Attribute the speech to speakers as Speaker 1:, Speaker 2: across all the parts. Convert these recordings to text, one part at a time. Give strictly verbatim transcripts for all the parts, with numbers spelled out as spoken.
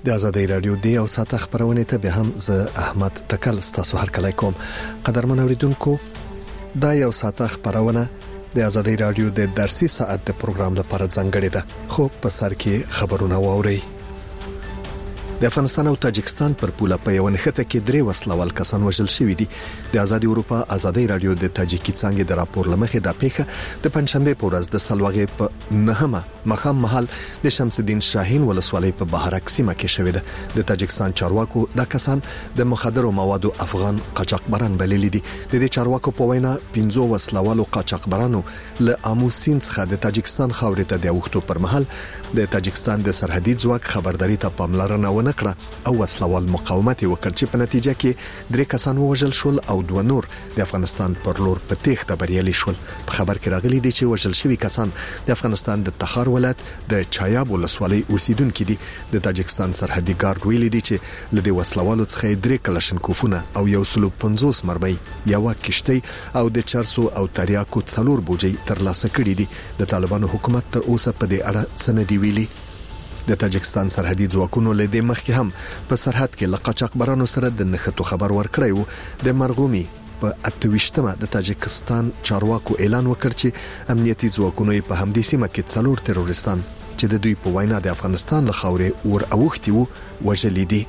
Speaker 1: د آزادۍ رادیو د او ساعت خبرونه ته به هم ز احمد تکل ستاسو هر کله کوم قدرمن اوریدونکو دا یو ساعت خبرونه د آزادۍ رادیو د درسي ساعت د پروګرام لپاره ځانګړې ده. خو په سر کې خبرونه واوري. د افغانستان او تاجکستان پر پوله په یو نښته کې درې وسلوال کسان وژل شوي دي. د آزادۍ اروپا آزادۍ رادیو د تاجیکي څنګه د راپور لمخې د پیښه د پنځشنبه په ورځ د سلواغې په نهمه مخام محل د شمس الدین شاهین ولسوالۍ په بهارک سیمه کې شوې ده. د تاجکستان چارواکو د کسان د مخدرو موادو افغان قاچاقبران بللي دي. د دې چارواکو په وینا پنځو وسلوالو قاچاقبرانو له اموسین څخه د تاجکستان خاورې ته د وختو پر مهال د تاجکستان د سرحدي ځواک خبرداري ته پاملرنه ونکړه او وسلوال مقاومت وکړ چې په نتیجه کې درې کسان وژل شول او دوه نور د افغانستان پر لور په تېښته بریالي شول. په خبر کې راغلي دي چې وژل شوي کسان د افغانستان د تخار ولایت د چایاب ولسوالۍ اوسیدونکو دي. د تاجکستان سرحدي ګارد ویلي دي چې لدې وسلوالو څخه درې کلاشینکوفونه او یو سل پنځوس مرمۍ یو کشتۍ او د چرسو او تریاکو څلور بوجي ترلاسه کړي دي. د طالبانو حکومت تر اوسه په دې اړه سندي ویلي. د تاجکستان سرحدي ځواکونو له دې مخکې هم په سرحد کې له قاچاقبرانو سره د نښتو خبر ورکړی و. د مرغومي په اتويشتمه د تاجکستان چارواکو اعلان وکړ چې امنیتي ځواکونو په همدې سیمه کې څلور تروریستان چې د دوی په وینا د افغانستان له خاورې ور اوختي وو وژل دي.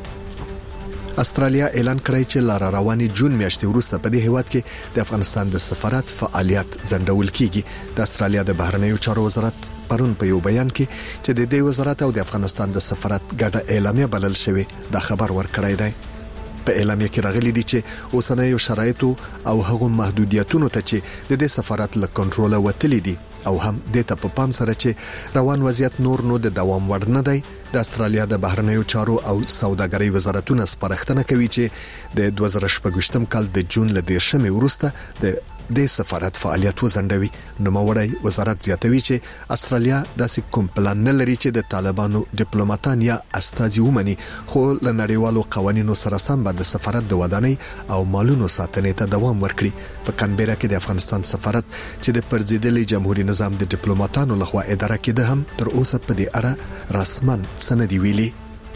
Speaker 1: استرالیا اعلان کړی چې لار رواني جون میاشتې وروسته په دې هیواد کې د افغانستان د سفارت فعالیت ځنډول کیږي. د استرالیا د بهرنیو چارو وزارت پرون په یو بیان کې چې د دې وزارت او د افغانستان د سفارت ګډه اعلامیه بلل شوې دا خبر ورکړی دی. په اعلامیه کې راغلي دي چې اوسنیو شرایطو او هغو محدودیتونو ته چې د دې سفارت له کنټروله وتلي دي او هم د ته په پام سره چې روان وضعیت نور نو د دوام وړ نه دی. د استرالیا د بهرنیو چارو او سوداګرۍ وزارتونه سپارښتنه کوي چې د دوه زره شپږ کال د جون له دیرشمې وروسته د د سفارت فعالیت وزندوي. نو موړی وزارت زیاتوي چې استرالیا داسې کوم پلان نه لري چې د طالبانو ډیپلوماټان یا استازي ومني، خو له نړیوالو قوانینو سره سم به د سفارت د ودانۍ او مالونو ساتنې ته دوام ورکړي. په کانبرا کې د افغانستان سفارت چې د پرزیدلي جمهوریت نظام د ډیپلوماټانو لخوا اداره کېده هم تر اوسه په دې اړه رسمن سندي ویلي.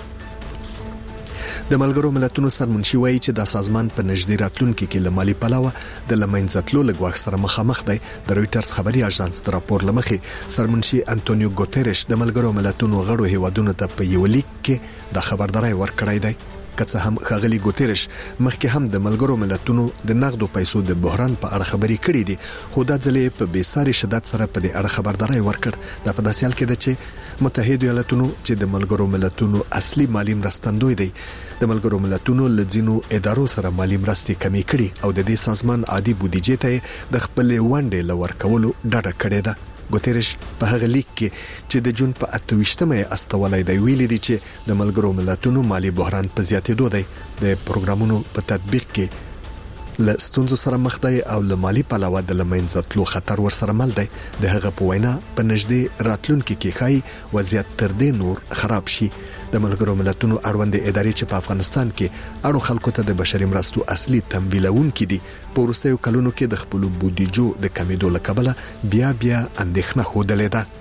Speaker 1: د ملګرو ملتونو سرمنشي وایي چې د سازمان په نږدې راتلونکي کې له مالي پلاوه د لمنځتلو لګواښ سره مخامخ دی. د رويټرز خبري اژانس د راپور لمخې سرمنشي انټونیو ګوتيريش د ملګرو ملتونو غړو هیوادونو ته په یو لیک کې د خبرداري ورکړی دی. که څه هم خغلی ګوتيريش مخکې هم د ملګرو ملتونو د نقدو پیسو د بحران په اړه خبري کړې دي، خو د ځلې په بیساري شدت سره په دې اړه خبرداري ورکړ. دا په داسې حال کې ده چې متحده ایالاتونو چې د ملګرو ملتونو اصلي مالی مرستندوی دی د ملګرو ملتونو لځینو ادارو سره مالی مرستې کمی کړي او د دې سازمان عادي بودیجې ته د خپل ونډې لور کولو ډډه کړې ده. ګوتيريش په هغه لیک کې چې د جون په اتويشتمه استولای دی ویلي دي چې د ملګرو ملتونو مالی بحران په زیاتېدو دی، د پروګرامونو په تطبیق کې له ستونزو سره مخ دی او له مالی پلاوه د لمنځتلو خطر ورسره مل دی. د هغه په وینا په نږدې راتلونکي کې خای وضعیت تر دې نور خراب شي. د ملګرو ملتونو اړوند ادارې چې په افغانستان کې اړو خلکو ته د بشري مرستو اصلي تمویلونکي دي، په وروستیو کلونو کې د خپل بودیجو د کمیدو لکبله بیا بیا اندېښنه خوده ده.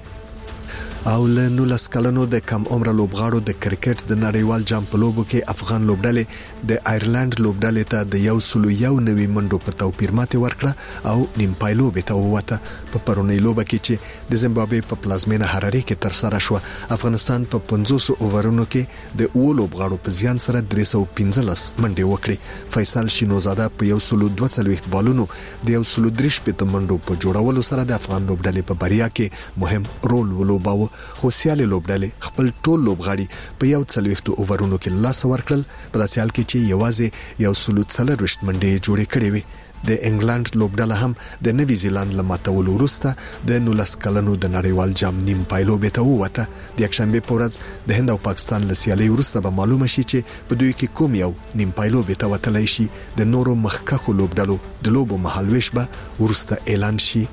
Speaker 1: او له نولس کلنو د کم عمر لوبغاړو د کرکټ د نړیوال جام په لوبو کې افغان لوبډلې د آیرلند لوبډلې ته د یو سلو یو نوي منډو په توپیر ماته ورکړه او نیم پایلو به ته وته. په پرونی لوبه کې چې د زیمبابوې په پلازمینه هراري کې تر سره شو، افغانستان په پنځوس اوورونو کې د اول لوبغاړو په زیان سره درې سوه پنځلس منډې وکړې. فیصل شینوزاده په یو سلو دوه څلوېښت بالونو د یو سلو درې شپږ منډو په جوړولو سره د افغان لوبډلې په بریا کې مهم رول ولوباوه. خو سیالي لوبډلې خپل ټول لوبغاړي په یو څلوېښت اوورونو کې لاس ورکړل، په داسې حال کې چې یوازې یو سلو څلوېښت منډې جوړې کړې وي. د انګلند لوبډله هم د نوی زیلاند له ماتولو وروسته د نولس کلنو د نړیوال جام نیم پایلو به ته ووته. د یکشنبه په ورځ د هند او پاکستان له سیالي وروسته به معلومه شي چې په دوی کې کوم یو نیم پایلو به ته وتلی شي. د نورو مخکښو لوبډلو د لوبو مهالويش به وروسته اعلان شي.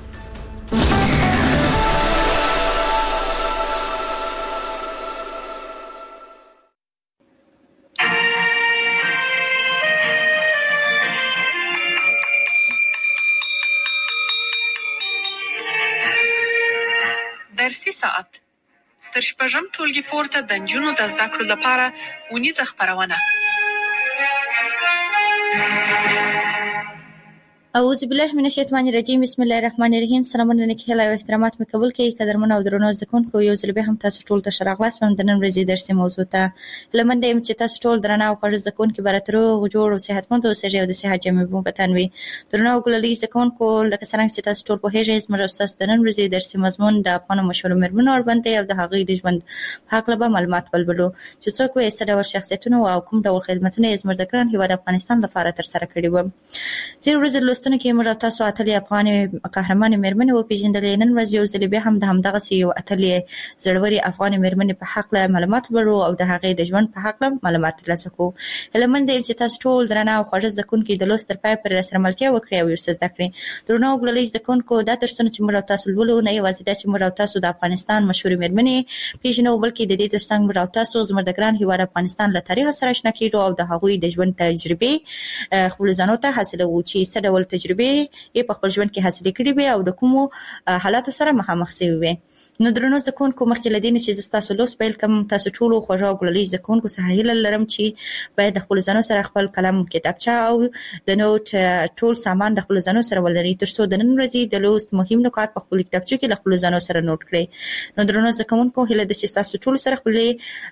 Speaker 2: درسي ساعت تر شپږم ټولګي پورته د نجونو د زده کړو لپاره ونیزه خپرونه.
Speaker 3: اعوذ بالله من الشیطان الرجیم. بسم الله الرحمن الرحیم. سلامونه نیکه او احترامات مې قبول کړئ. قدرمن او درنو زدهکوونکو، یو ځل بیا هم تاسو ټول ته ښه راغلاست. د نن ورځې درسي موضوع ته هیله مند یم چې تاسو ټول درانه او خوږ زدهکوونکي به راته روغ جوړ او صحتمند اوسئ او د صحت جامې مو په تن وي. درنو او ګلالي زدهکوونکو، لکه څرنګه چې تاسو ټول پوهېږئ، زموږ ستاسو د نن ورځې درسي مضمون د افغانو مشهورو مېرمنو اړوند دی او د هغوی د ژوند په هکله به معلومات ولولو چې څوک وې، څه ډول شخصیتونه او کوم ډول خدمتونه یې زموږ د ګران هېواد افغانستان لپاره ترسره کړي وو. تېرې ورځې لوستنو کې موږ او تاسو اتلې افغانې قهرمانې مېرمنې وپېژندلې. نن ورځ یو ځل بیا هم د همدغسې یو اتلې زړورې افغانې مېرمنې په هکله معلومات ولرو او د هغې د ژوند په هکله معلومات ترلاسه کوو. هیله مند یم چې تاسو ټول درانه او خوږه زدهکوونکي د لوست تر پایه پورې راسره ملتیا وکړئ او ورسره زده کړئ. درنو او ګلالي زدهکوونکو، دا درسونه چې موږ او تاسو لولو نه یوازې دا چې موږ او تاسو د افغانستان مشهورې مېرمنې پېژنو، بلکې د دې ترڅنګ موږ او تاسو زموږ د ګران هېواد افغانستان له تاریخ سره اشنا کېږو او د هغوی د ژوند تجربې خپلو ځانو ته حاصلوو چې څه ډول تجربې یې په خپل ژوند کې حاصلې کړې وې او د کومو حالاتو سره مخامخ شوي وې. نو درنو زدهکوونکو، مخکې له دې نه چې زه ستاسو لوست پیل کړم، تاسو ټولو خوږو او ګلالي زدهکوونکو څخه هیله لرم چې باید د خپلو ځانو سره خپل قلم، کتابچه او د نوټ ټول سامان د خپلو ځانو سره ولرئ، تر څو د نن ورځې د لوست مهم نکات په خپلو کتابچو کې له خپلو ځانو سره نوټ کړئ. نو درنو زدهکوونکو، هیله ده چې ستاسو ټولو سره خپلې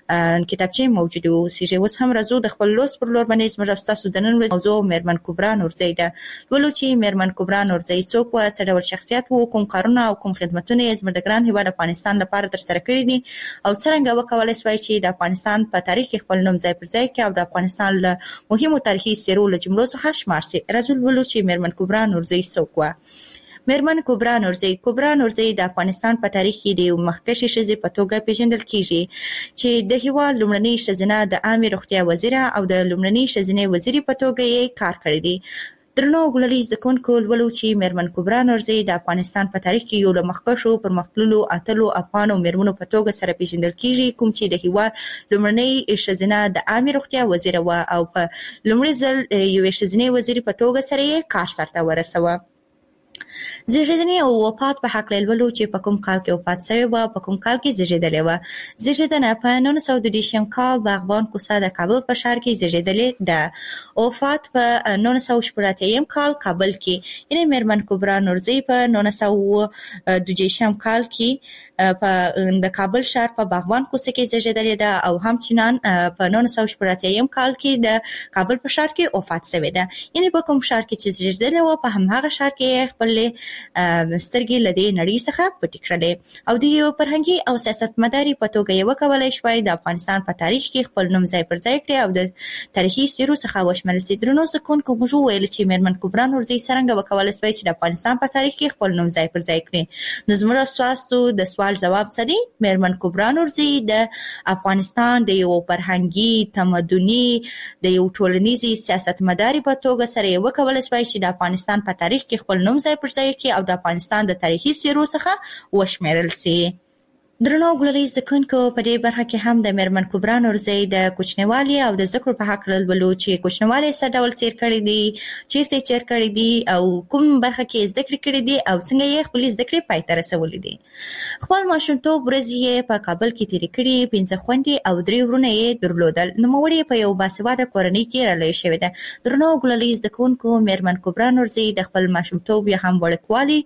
Speaker 3: کتابچې موجودې واوسېږي. اوس هم راځو د خپل لوست پر لور باندې. زموږ او ستاسو د نن ورځې موضوع مېرمن کبرا نورزۍ ده. لولو چې مېرمن کبرا نورزۍ څوک وه، څه ډول شخصیت و، کوم کارونه او کوم خدمتونه یې زموږ د ګران هېواد افغانستان لپاره ترسره کړي دي او څرنګه وکولای شوای چې د افغانستان په تاریخ کې خپل نوم ځای پر ځای کړي او د افغانستان له مهمو تاریخي څېرو له جملو څخه شمار شي. راځو لولو چې مېرمن کبرا نورزۍ څوک وه. مېرمن کبرا نورزۍ کبرا نورزۍ د افغانستان په تاریخ کې د مخکښې ښځې په توګه پیژندل کېږي چې د هېواد لومړنۍ ښځینه د عامې روغتیا وزیره او د لومړنۍ ښځینې وزیرې په توګه یې کار کړی دی. درنو ګلالي زدهکوونکو، لولو چې مېرمن کبرا نورزۍ د افغانستان په تاریخ کې یو له مخکښو پرمختللو اتلو افغانو مېرمنو په توګه سره پیژندل کېږي، کوم چې د هېواد لومړنۍ ښځینه د عامې روغتیا وزیره وه او په لومړي ځل یوې ښځینې وزیرې په توګه سره یې کار سرته ورسوه. زیږیدنې او وفات په هکله لولو چې په کوم کال کې وفات شوې وه، په کوم کال کې زیږېدلې وه. زیږېدنه په نولس سوه دوه دېرشم کال باغبان کوڅه د کابل په ښار کې زیږېدلې ده. وفات په نولس سوه شپږ اتیا کال کابل کې. یعنې مېرمن کبرا نورزۍ په نولس سوه دوه دېرشم کال کې په د کابل ښار په باغبان کوڅه کې زیږېدلې ده او همچنان په نولس سوه شپږ اتیا کال کې د کابل په ښار کې وفات شوې ده. یعنې په کوم ښار کې چې زیږېدلې وه، په همهغه ښار کې خپلې سترګې له دې نړۍ څخه پټې کړلې او د یو فرهنګي او سیاستمدارې په توګه یې وکولای شوای د افغانستان په تاریخ کې خپل نوم ځای پر ځای کړي او د تاریخي څېرو څخه وشمېرل شي. درنو زدهکوونکو، موږ وویل چې مېرمن کبرا نورزۍ څرنګه وکولای شوای چې د افغانستان په تاریخ کې خپل نوم ځای پر ځای کړي. نو زموږ ستاسو د سوال جواب څه دی؟ مېرمن کبرا نورزۍ د افغانستان د یو فرهنګي، تمدني، د یو ټولنیزې سیاستمدارې په توګه سره یې وکولای شوای چې د افغانستان په تاریخ کې خپل نوم ځای پر ځای کړي او د افغانستان د تاریخي څېرو څخه وشمېرل شي. درنو ګلالي زدهکوونکو، په دې برخه کې هم د مېرمن کبرا نورزۍ د کوچنیوالي او د زده کړو په هکله لولو چې کوچنیوالی څه ډول تېر کړی دی، چیرته یې تېر کړی دی او کوم برخه کې یې زده کړې کړې دي او څنګه یې خپلې زده کړې پای ته رسولې دي. خپل ماشومتوب ورځې یې په کابل کې تېرې کړې. پنځه خویندې او درې وروڼه یې درلودل. نوموړې یې په یو باسواده کورنۍ کې رالویه شوې ده. درنو ګلالي زدهکوونکو، مېرمن کبرا نورزۍ د خپل ماشومتوب یا هم وړوکوالي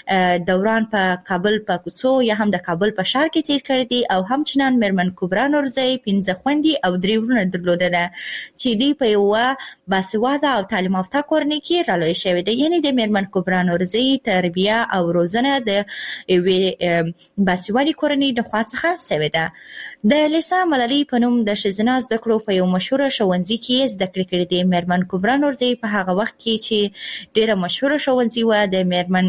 Speaker 3: دوران په کابل په کوڅو یا هم د کابل په ښار کې تیر کړی دی او همچنان مېرمن کبرا نورزۍ پنځه خویندې او درې وروڼه درلودله چې دوی په یوه باسواده او تعلیم یافته کورنۍ کې رالویه شوې ده. یعنې د مېرمن کبرا نورزۍ تربیه او روزنه د یوې باسوادې کورنۍ د خوا څخه شوې ده. د لیسا ملالۍ په نوم د ښځینه زده کړو په یو مشهوره ښوونځي کې یې زده کړې کړې دي. مېرمن کبرا نورزۍ په هغه وخت کې چې ډېره مشهوره ښوونځي وه د مېرمن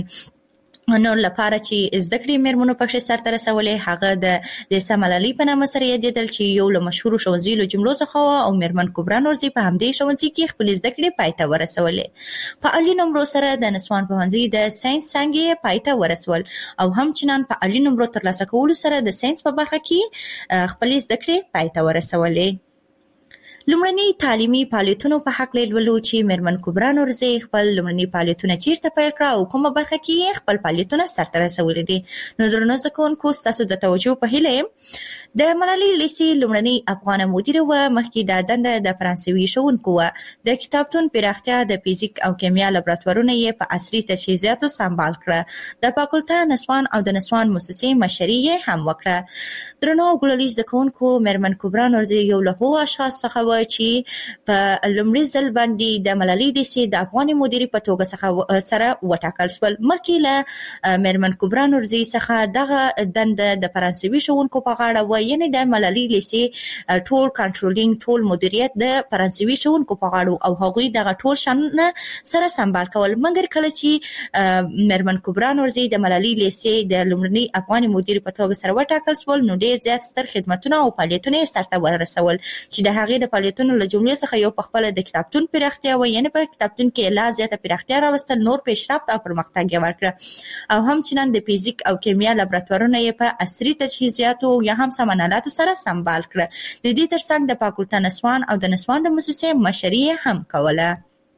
Speaker 3: نو لپاره چې زده کړې مېرمنو پکښې سرته رسولې، هغه د لیسا ملالۍ په نامه سره یادېدل چې یو له مشهورو ښوونځیو له جملو څخه وه او مېرمن کبرا نورزۍ په همدې ښوونځي کې خپلې زده کړې پای ته ورسولې. په عالي نمرو سره د نسوان پوهنځي د ساینس څانګې یې پای ته ورسول او همچنان په عالي نمرو ترلاسه کولو سره د ساینس په برخه کې خپلې زده کړې پای ته ورسولې. لومړني تعلیمي فعالیتونو په حق لولو چې میرمن کبرا نورزي خپل لومړني فعالیتونه چیرته پیل کړه او کومه برخه کې خپل فعالیتونه سرته رسولي دي. نو درنو زده کوونکو ستاسو د توجه په هیله د ملالۍ لیسې لومړني افغان مدیره و مخکې د دنده د فرانسوي ښوونکو و. د کتابتون پراختیا د فزیک او کیمیا لابراتوارونه یې په عصري تجهیزاتو سمبال کړه. د فاکولته نسوان او د نسوان موسسې مشري یې هم وکړه. درنو ګلالي زده کوونکو میرمن کبرا نورزي یو له هغو اشخاص څخه و چې په لومړي ځل باندې د ملالۍ لیسې د افغاني مدیرې په توګه څخه سره وټاکل شول. مخکې له میرمن کبرا نورزي څخه دغه دنده د فرانسوي ښوونکو په غاړه و، یعنې د ملالۍ لیسې ټول کنټرولینګ ټول مدیریت د فرانسوي ښوونکو په غاړه او هغوی دغه ټول شانونه سره سمبال کول. مګر کله چې میرمن کبرا نورزي د ملالۍ لیسې د لومړني افغاني مدیرې په توګه سره وټاکل شول، نو ډېر زیات ستر خدمتونه او فعالیتونه یې سرته ورسول چې د هغې د فعالیتونو له جملې څخه یو په خپله د کتابتون پراختیا و، یعنې په کتابتون کې لا زیاته پراختیا راوستل، نور پیشرفت او پرمختګ یې ورکړه او همچنان د فزیک او کیمیا لابراتوارونه یې په عصري تجهیزاتو یا هم سامانالاتو سره سمبال کړه. د دې ترڅنګ د فاکولته نسوان او د نسوان د موسسې مشري هم کوله.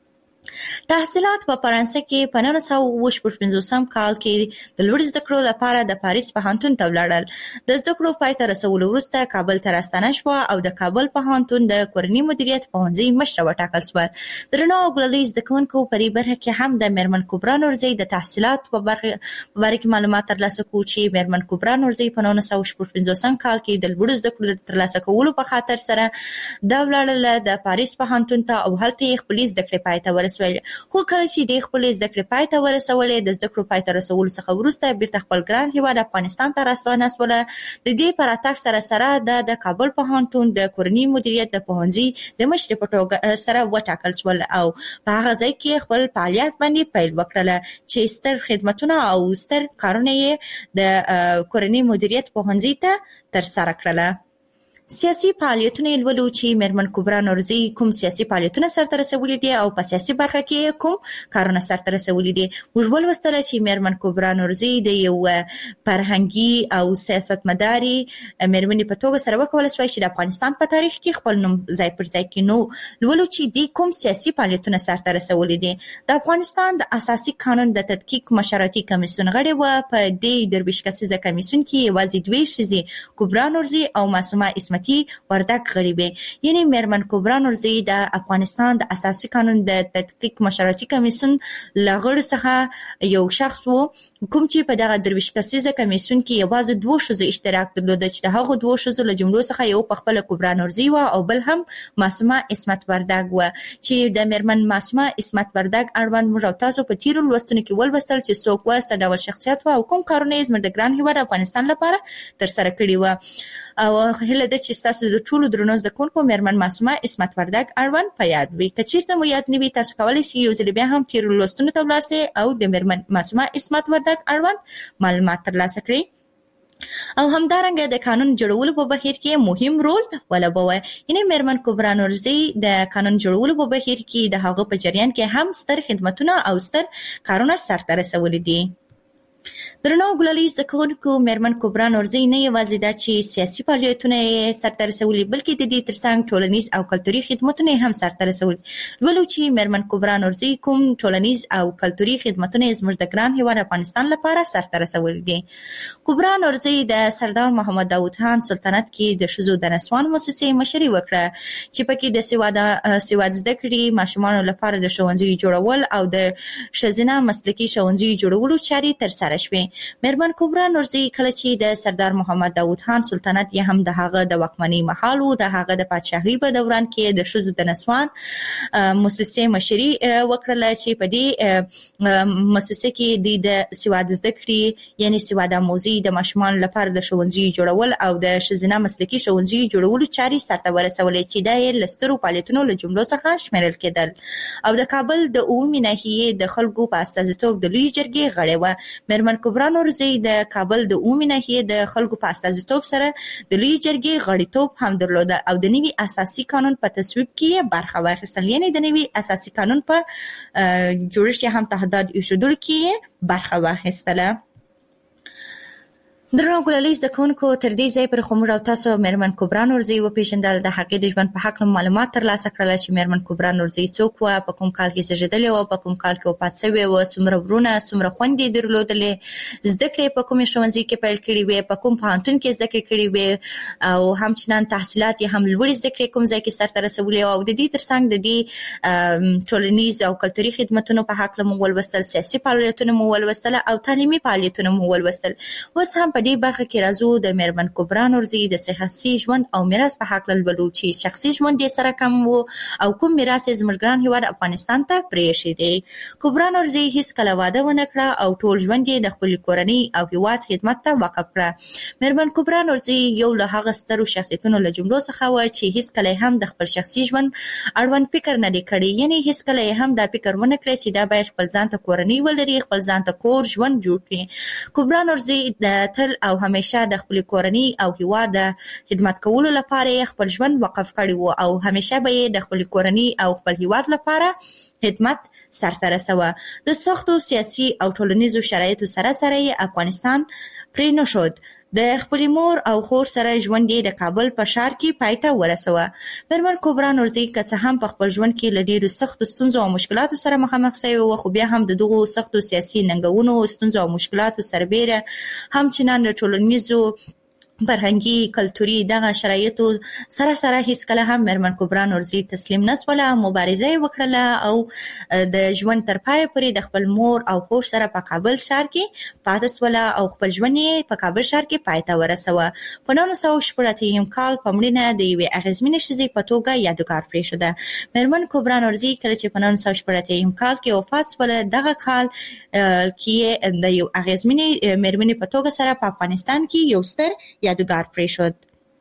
Speaker 3: تحصیلات په فرانسه کې په نولس سوه اوه شپږ پنځوسم کال کې د لوړ زده کړو لپاره د پاریس پوهنتون ته ولاړل. د زده کړو پای ته رسولو وروسته کابل ته راستنه شوه او د کابل پوهنتون د کورني مدیریت پوهنځي مشره وټاکل شوه. درنو ګلالي زده کوونکو په دې برخه کې هم د میرمن کبرا نورزي د تحصیلاتو په باره کې معلومات ترلاسه کړو چې میرمن کبرا نورزي په نولس سوه شپږ پنځوسم کال کې د لوړ زده کړو د ترلاسه کولو په خاطر سره دا ولاړله د پاریس پوهنتون ته او هلته یې خپلې زده کړې پای ته ورسولې. خو کله چې د خپلې زده کړې پای ته ورسولې، د زده کړو پای ته رسولو څخه وروسته بیرته خپل ګران هېواد افغانستان ته راستنه شوله. د دې په راتګ سره سره د د کابل پوهنتون د کورني مدیریت د پوهنځي د مشرې په توګه سره وټاکل شول او په هغه ځای کې خپل فعالیت باندې پیل وکړله چې ستر خدمتونه او ستر کارونه یې د کورني مدیریت پوهنځي ته ترسره کړله. سیاسي فعالیتونه یې لولو چې میرمن کبرا نورزي کوم سیاسي فعالیتونه سرته رسولي دي او په سیاسي برخه کې کوم کارونه سرته رسولي دي. موږ ولوستل چې میرمن کبرا نورزي د یو فرهنګي او سیاستمداري میرمنې په توګه سره وکولای شوای چې د افغانستان په تاریخ کې خپل نوم ځای پر ځای کړي. نو لولو چې د کوم سیاسي فعالیتونه سرته رسولي دي. د افغانستان د اساسي قانون د تدقیق مشورتي کمیسیون غړي و. په دې درویش کسیزه کمیسیون کې یوازې دوی ښځې کبرا نورزي او معصومه اسمت وردک غړي وي. یعنی میرمن کبرا نورزي د افغانستان د اساسي قانون د تدقیق مشورتي کمیسیون لغړ څخه یو شخص وو کوم چې په دغه درویش کسیزه کمیسیون کې یوازې دوه ښځو اشتراک درلود چې د هغو دوه ښځو له جملو څخه یو په خپل کبرا نورزي و او بل هم معصومه اسمت وردک و چې د میرمن معصومه اسمت وردک اړوند موږ او تاسو په تیرو لوستونو کې ولوستل چې څوک و، څه ډول شخصیت و او کوم کارونه یې زموږ د ګران هېواد افغانستان لپاره ترسره کړي و. او هیله ده چې تاسو د ټولو درنو زده کوونکو میرمن معصومه اسمت وردک اړوند په یاد وي. که چیرته مو یاد نه وي، تاسو کولی شئ یو ځل بیا هم تیرو لوستونو ته ولاړ شئ او د میرمن معصومه اسمت وردک اړوند معلومات ترلاسه کړئ. او همدارنګه د قانون جوړولو په بهیر کې مهم رول ولوبوي. یعنی میرمن کبرا نورزي د قانون جوړولو په بهیر کې د هغه په جریان کې هم ستر خدمتونه او ستر کارونه سرته رسولي دي. درنو ګلالي زده کوونکو میرمن کبرا نورزي نه یوازې دا چې سیاسي فعالیتونه یې سرته رسولي، بلکې د دې ترڅنګ ټولنیز او کلتوري خدمتونه هم سرته رسولي. لولو چې میرمن کبرا نورزي کوم ټولنیز او کلتوري خدمتونه زموږ د ګران هېواد افغانستان لپاره سرته رسولي دي. کبرا نورزي د سردار محمد داود خان سلطنت کې د ښځو د نسوان موسسې مشري وکړه چې پکې د سواد سواد زده کړې ماشومانو لپاره د ښوونځیو جوړول او د ښځینه مسلکي ښوونځیو جوړولو چارې ترسره شوې. میرمن کبرا نورزي کله چې د سردار محمد داود خان سلطنت یا هم د هغه د واکمنۍ مهال و، د هغه د پادشاهۍ په دوران کې د ښځو د نسوان موسسې مشري وکړله چې په دې موسسه کې د سواد زده کړې یعنی سواد آموزي د ماشومانو لپاره د ښوونځیو جوړول او د ښځینه مسلکي ښوونځیو جوړولو چارې سرته ورسولې چې دا یې له سترو فعالیتونو له جملو څخه شمیرل کېدل. او د کابل د اوومې ناحیې د خلکو په استازیتوب د لویې جرګې غړې وه. میرمن کبرا نورزي د کابل د اوومې ناحیې د خلکو په استازیتوب سره د لویې جرګې غړیتوب هم درلوده او د نوي اساسي قانون په تصویب کې برخه واخیستل، یعنی د نوي اساسي قانون په جوړښت هم تهدید ایښودلو کې برخه واخیستله. درنو ګلالي د کونکو تر دې ځای پر خمر او تاسو مېرمن کبرا نورزي و پیژندل د هغې د ژوند په حق معلومات ترلاسه کړل چې مېرمن کبرا نورزي څوک و، په کوم کال کې زیږېدلې و، په کوم کال کې وفات شوې و، څومره ورونه څومره خویندې درلودلې، زده کړې په کومې ښوونځي کې پیل کړې وې، په کوم پوهنتون کې زده کړې کړې وې او همچنان تحصیلات یې هم لوړې زده کړې کوم ځای کې سرته رسولې او د دې ترڅنګ د دې ټولنیز او کلتوري خدمتونو په حق مو ولوستل، سیاسي فعالیتونه مو ولوستل او تعلیمي فعالیتونه مو ولوستل. اوس هم په دې برخه کې راځو د مېرمن کبرا نورزي د شخصي ژوند او میراث په حق لولو چې شخصي ژوند یې سره کم وو او کوم میراث یې زموږ ګران هیواد افغانستان ته پرېښی دی. کبرا نورزي هیڅ کله واده ونه کړه او ټول ژوند یې د خپلې کورنۍ او هیواد خدمت ته وقف کړه. مېرمن کبرا نورزي یو له هغه سترو شخصیتونو له جملو څخه و چې هیڅ کله هم د خپل شخصي ژوند اړوند فکر نه دی کړی، یعنی هیڅ کله هم دا فکر ونه کړی چې دا باید خپل ځان ته کورنۍ ولري، خپل ځان ته کور ژوند جوړ کړي. کبرا نورزي د تل او همیشه د خپل کورنۍ او هیواد د خدمت کولو لپاره خپل ژوند وقف کړی وو او همیشه به یې د خپل کورنۍ او خپل هیواد لپاره خدمت سرته رسوه. د سختو سیاسي او ټولنیزو شرایطو سره سره یې افغانستان پرې نه شود. د خپل مور او خور سره ژوند یې د کابل په ښار کې پای ته ورسوه. مېرمن کبرا نورزي که څه هم په خپل ژوند کې له ډېرو سختو ستونزو او مشکلاتو سره مخامخ شوې وه، خو بیا هم د دغو سختو سیاسي ننګونو، ستونزو او مشکلاتو سربیره همچنان د ټولنیزو فرهنګي کلتوري دغه شرایطو سره سره هیڅ کله هم مېرمن کبرا نورزي تسلیم نشوله، مبارزه یې وکړله او د ژوند تر پایه پورې د خپل مور او خور سره په کابل ښار کې پاتې شوله او خپل ژوند یې په کابل ښار کې پای ته ورسوه. په نولس سوه شپږ اتیا کال په مړینه د یوې اغېزمنې ښځې په توګه یادګار پرېښوده. مېرمن کبرا نورزي کله چې په نولس سوه شپږ اتیا کال کې وفات شوله، دغه کال کې د یو اغېزمنې مېرمنې په توګه سره په افغانستان کې یو ستر یادګار پرېښود.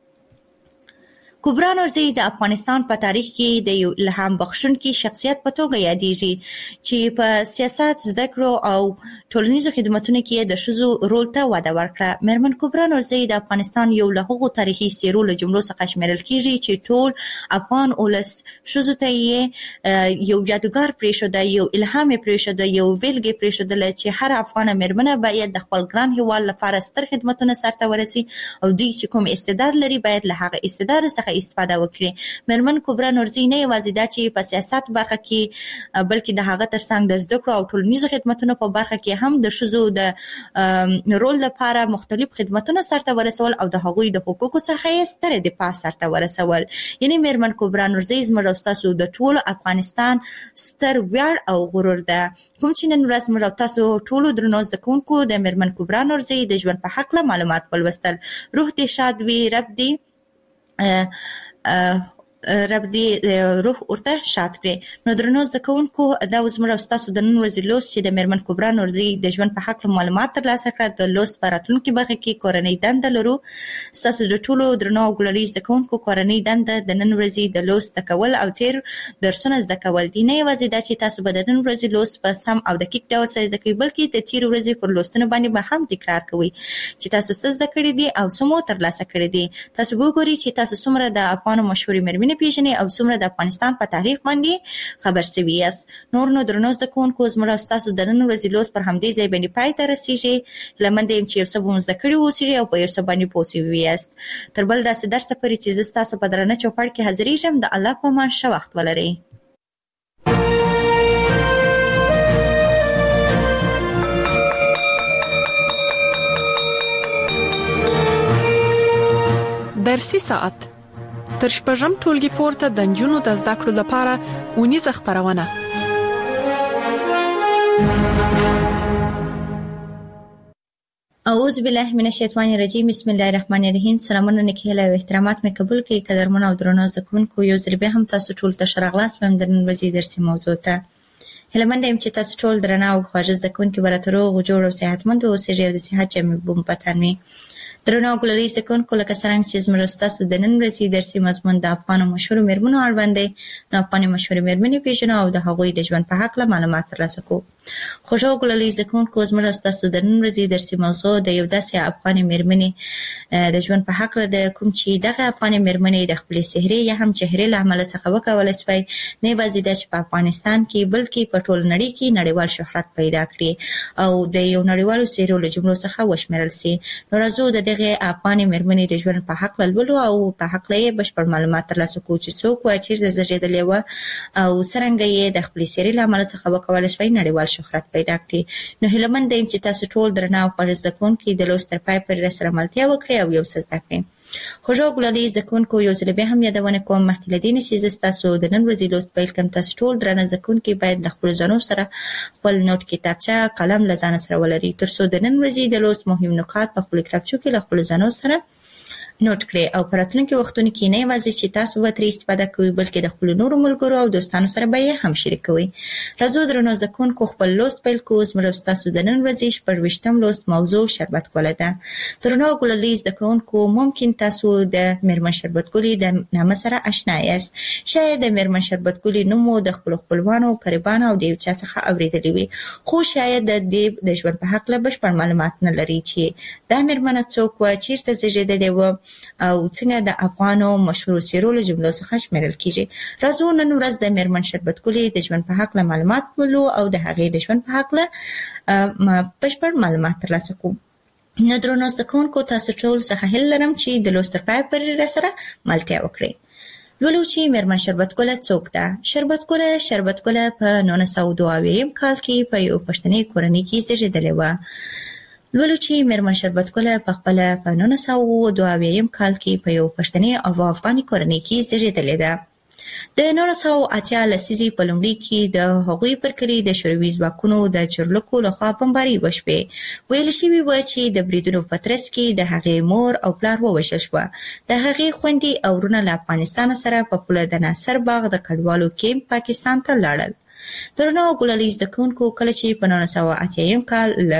Speaker 3: کبرا نورزي د افغانستان په تاریخ کې د یو الهام بخښونکي شخصیت په توګه یادېږي چې په سیاست، زده کړو او ټولنیزو خدمتونو کې د ښځو رول ته وده ورکړه. مېرمن کبرا نورزي د افغانستان یو له هغو تاریخي څېرو له جملو څخه شمېرل کېږي چې ټول افغان ولس ښځو ته یې یو یادګار پرېښوده، یو الهام یې پرېښوده، یو بېلګه یې پرېښودله چې هر افغانه مېرمنه باید د خپل ګران هېواد لپاره ستر خدمتونه سرته ورسي او دوی چې کوم استعداد لري باید له هغه استعداد څخه استفاده وکړي. مېرمن کبرا نورزي نه یوازې دا چې په سیاست برخه کې بلکې د هغه ترڅنګ د زده کړو او ټولنیزو خدمتونو په برخه کې هم د ښځو د رول لپاره مختلف خدمتونه سرته ورسول او د هغوی د حقوقو څخه یې ستره دفاع سرته ورسول. یعنی مېرمن کبرا نورزي زموږ او ستاسو د ټول افغانستان ستر ویاړ او غرور ده. کوم چې نن ورځ موږ او تاسو ټولو درنو زده کوونکو د مېرمن کبرا نورزي د ژوند په حق معلومات ولوستل، روح دې شاد وي، رب دې رب دې روح ورته شاد کړي. نو درنو زده کوونکو، دا اوس موږ او ستاسو د نن ورځې لوست چې د مېرمن کبرا نورزي د ژوند په حق معلومات ترلاسه کړه. د لوست په راتلونکي برخه کې کورنۍ دنده لرو. ستاسو د ټولو درنو او ګلالي زده کوونکو کورنۍ دنده د نن ورځې د لوست زده کول او تیر درسونه زده کول دي. نه یوازې دا چې تاسو به د نن ورځې لوست په سم او دقیق ډول سره زده کوئ، بلکې د تیر ورځې پر لوستنو باندې به هم تکرار کوئ چې تاسو څه زده کړي دي او څه مو ترلاسه کړي دي. تاسو وګورئ چې تاسو څومره د افغانو مشهورې مېرمنې پیژنئ او څومره د افغانستان په تاریخ باندې خبر شوي یاست. نور نو درنو زده کوونکو، زموږ او ستاسو د نن ورځې لوست پر همدې ځای باندې پای ته رسېږي. هیله منده یم چې یو څه به مو زده کړي واوسېږي او په یو څه باندې پوه شوي یاست. تر بل داسې درسه پورې چې زه ستاسو په درانه چوپړ کې حاضرېږم، د الله په امان ښه وخت ولرئ.
Speaker 4: درسي ساعت تر شپږم ټولګي پورته د نجونو د زده کړو لپاره ونیزه خپرونه.
Speaker 3: اعوذ بالله من الشیطان الرجیم، بسم الله الرحمن الرحیم. سلامونه نیکهیله او احترامات مې قبول کړئ. قدرمن او درنو زده کوونکو، یو ځل بیا هم تاسو ټول ته ښه راغلاست ویم د نن ورځې درسي موضوع ته. هیله منده یم چې تاسو ټول درنه او خواږه زده کوونکي به راته روغ جوړ او صحتمند اوسئ او د صحت جامې به مو په تن وي. درنو او ګلالي زده کوونکو، لکه څرنګه چې زموږ او ستاسو د نن ورځې درسي مضمون د افغانو مشهورو مېرمنو اړوند دی، نو افغاني مشهورې مېرمنې پېژنو او د هغوی د ژوند په هکله معلومات ترلاسه کوو. خوږو ګلالي زده کوونکو زموږ ستاسو د نن ورځې درسي موضوع د یو داسې افغاني مېرمنې د ژوند په هکله ده، کوم چې دغه افغاني مېرمنې د خپلې سحري یا هم چهرې له امله څخه وکولی شوی نه یوازې دا چې په افغانستان کې بلکې په ټول نړۍ کې نړیوال شهرت پیدا کړي او د یو نړیوالو څېرو له جملو څخه وشمېرل سي. نو راځو د دغې افغاني مېرمنې د ژوند په هکله لولو او په هکله یې بشپړ معلومات ترلاسه کړو چې څوک وه، چېرته زېږېدلې وه او څرنګه یې د خپلې سحري له امله څخه وکولی شوی نړیوال شهرت پیدا کړي. نو هیله مند یم چې تاسو ټول درنه او خوږ زده کوونکي د لوست تر پای پورې راسره ملتیا وکړئ او یو څه زده کړئ. خوږو ګلالي زده کوونکو یو ځل بیا هم یادونه کوم مخکې له دې نه چې زه ستاسو د نن ورځې لوست پیل کړم، تاسو ټول درنه زده کوونکي باید له خپلو ځانو سره خپل نوټ کتابچه قلم له ځانه سره ولرئ تر څو د نن ورځې د لوست مهم نکات په خپلو کتابچو کې له خپلو ځانو سره نوٹ کړئ او په راتلونکي وختونو کې نه یوازې چې تاسو به ترې استفاده کوئ بلکې د خپلو نورو ملګرو او دوستانو سره به یې هم شریکوئ. راځو درنو زده کوونکو خپل لوست پیل کړو. زموږ او ستاسو د نن ورځې شپږویشتم لوست موضوع شربت ګله ده. درنو ګلالي زده کوونکو ممکن تاسو د میرمن شربت ګلې د نامه سره اشنا یاست. شاید د میرمن شربت ګلې نوم مو د خپلو خپلوانو قریبانو او د یو چا څخه اورېدلی وي، خو شاید د دې د ژوند په هکله بشپړ معلومات نه لري چې دا میرمنه څوک وه، چېرته زېږېدلې وه او څنګه د افغانو مشهورو څېرو له جملو څخه شمېرل کیږي. راځو نن ورځ د میرمن شربت ګلې د ژوند په هکله معلومات ولولو او د هغې د ژوند په هکله بشپړ معلومات ترلاسه کړو. نو درنو زده کوونکو تاسو ټول څخه هیله لرم چې د لوست تر پایه پورې راسره ملتیا وکړئ. لولو چې میرمن شربت ګله څوک ده. شربت ګله شربت ګله په نولس سوه دوه اویایم کال کې په یو پښتني کورنۍ کې زېږېدلې وه. لولو چې میرمن شربت ګله په خپله په نولس سوه دوه اویایم کال کې په یو پښتني او افغاني کورنۍ کې زېږېدلې ده. د نولس سوه اتیا لسیزې په لومړي کې د هغوی پر کلي د شوروي ځواکونو د چورلکو لخوا بمباري وشوې. ویل شوي وه چې د بریدونو په ترڅ کې د هغې مور او پلار ووژل شوه. د هغې خویندې او ورونه له افغانستان سره په پوله د ناصر باغ د کډوالو کیمپ پاکستان ته لاړل. درنو ګلالي زده کوونکو کله چې په نولس سوه اتیایم کال له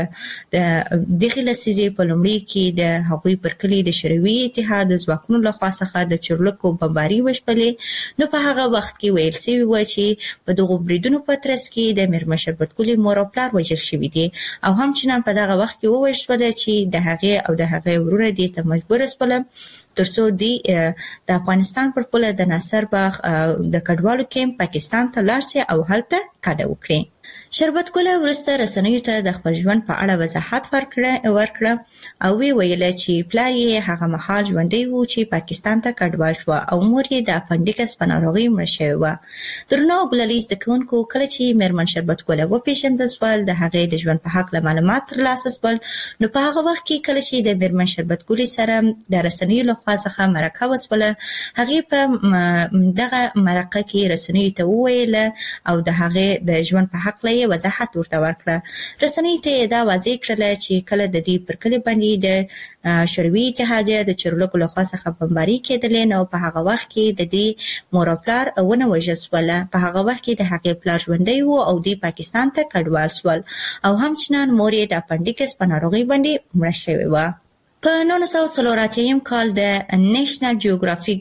Speaker 3: دغې لسیزې په لومړي کې د هغوی پر کلي د شوروي اتحاد د ځواکونو لخوا څخه د چورلکو بمباري وشپلې، نو په هغه وخت کې ویل شوي وه چې په دغو بریدونو په ترڅ کې د میرمن شربت ګلې مور او پلار وژل شوي دي او همچنان په دغه وخت کې وویل شوله چې د هغې او د هغې ورونه دې ته مجبوره شوله تر څو دوی د افغانستان پر پوله د ناصر باغ د کډوالو کیمپ پاکستان ته لاړ شي او هلته کډه وکړي. شربت ګله وروسته رسنیو ته د خپل ژوند په اړه وضاحت ورکړه ورکړه او وی ویل چې پلار یې هغه مهال ژوندی و چې پاکستان ته کډوال شوه او مور یې د اپنډیکس په ناروغۍ مړه شوې وه. درنو ګلالي زده کوونکو کله چې میرمن شربت ګله وپېژندل شول، د هغې د ژوند په هکله معلومات ترلاسه شول، نو په هغه وخت کې کله چې د میرمن شربت ګلې سره د رسنیو لخوا څخه مرکه وشوله، هغې په دغه مرکه کې رسنیو ته وویل او د هغې د ژوند په هکله یې وضاحت ورته ورکړه. رسنیو ته یې دا واضح کړله چې کله د دې پر کلي باندې د شوروي اتحادیه د چورلکو لخوا څخه بمباري کېدلې، نو په هغه وخت کې د دې مور او پلار ونه وژل شوله. په هغه وخت کې د هغې پلار ژوندی و او دوی پاکستان ته کډوال شول او همچنان مور یې د اپنډیکس په ناروغۍ باندې مړه شوې وه. په نولس سوه څلور اتیایم کال د نیشنل جیوګرافیک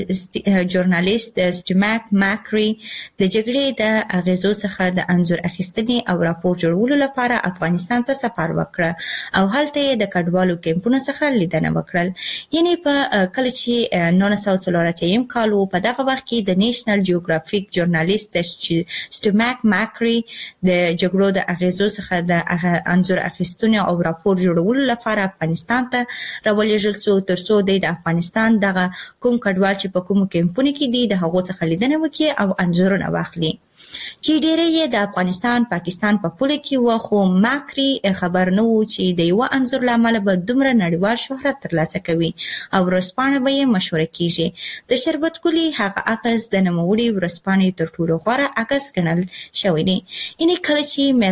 Speaker 3: ژورنالیست سټیماک ماکري د جګړې د اغیزو څخه د انځور اخیستنې او راپور جوړولو لپاره افغانستان ته سفر وکړه او هلته یې د کډوالو کیمپونو څخه لیدنه وکړل. یعنی په کله چې نولس سوه څلور اتیایم کال و، په دغه وخت کې د نیشنل جیوګرافیک ژورنالیست سټیماک ماکري د جګړو د اغیزو څخه د انځور اخیستنې او راپور جوړولو لپاره افغانستان ته راولېږل شو تر څو د افغانستان دغه کوم کډوال چې په کومو کیمپونو کې دي د هغو څخه لیدنه وکړي او انځورونه واخلي. چې ډېری یې د افغانستان پاکستان په پوله کې وه، خو ماکري خبر نه و چې د یوه انځور له امله به دومره نړیوال شهرت ترلاسه کوي او ورځپاڼه به یې مشهوره کیږي. د شربت ګلې هغه عکس د نوموړې ورځپاڼې تر ټولو غوره عکس ګڼل شوی دی. یعنې کله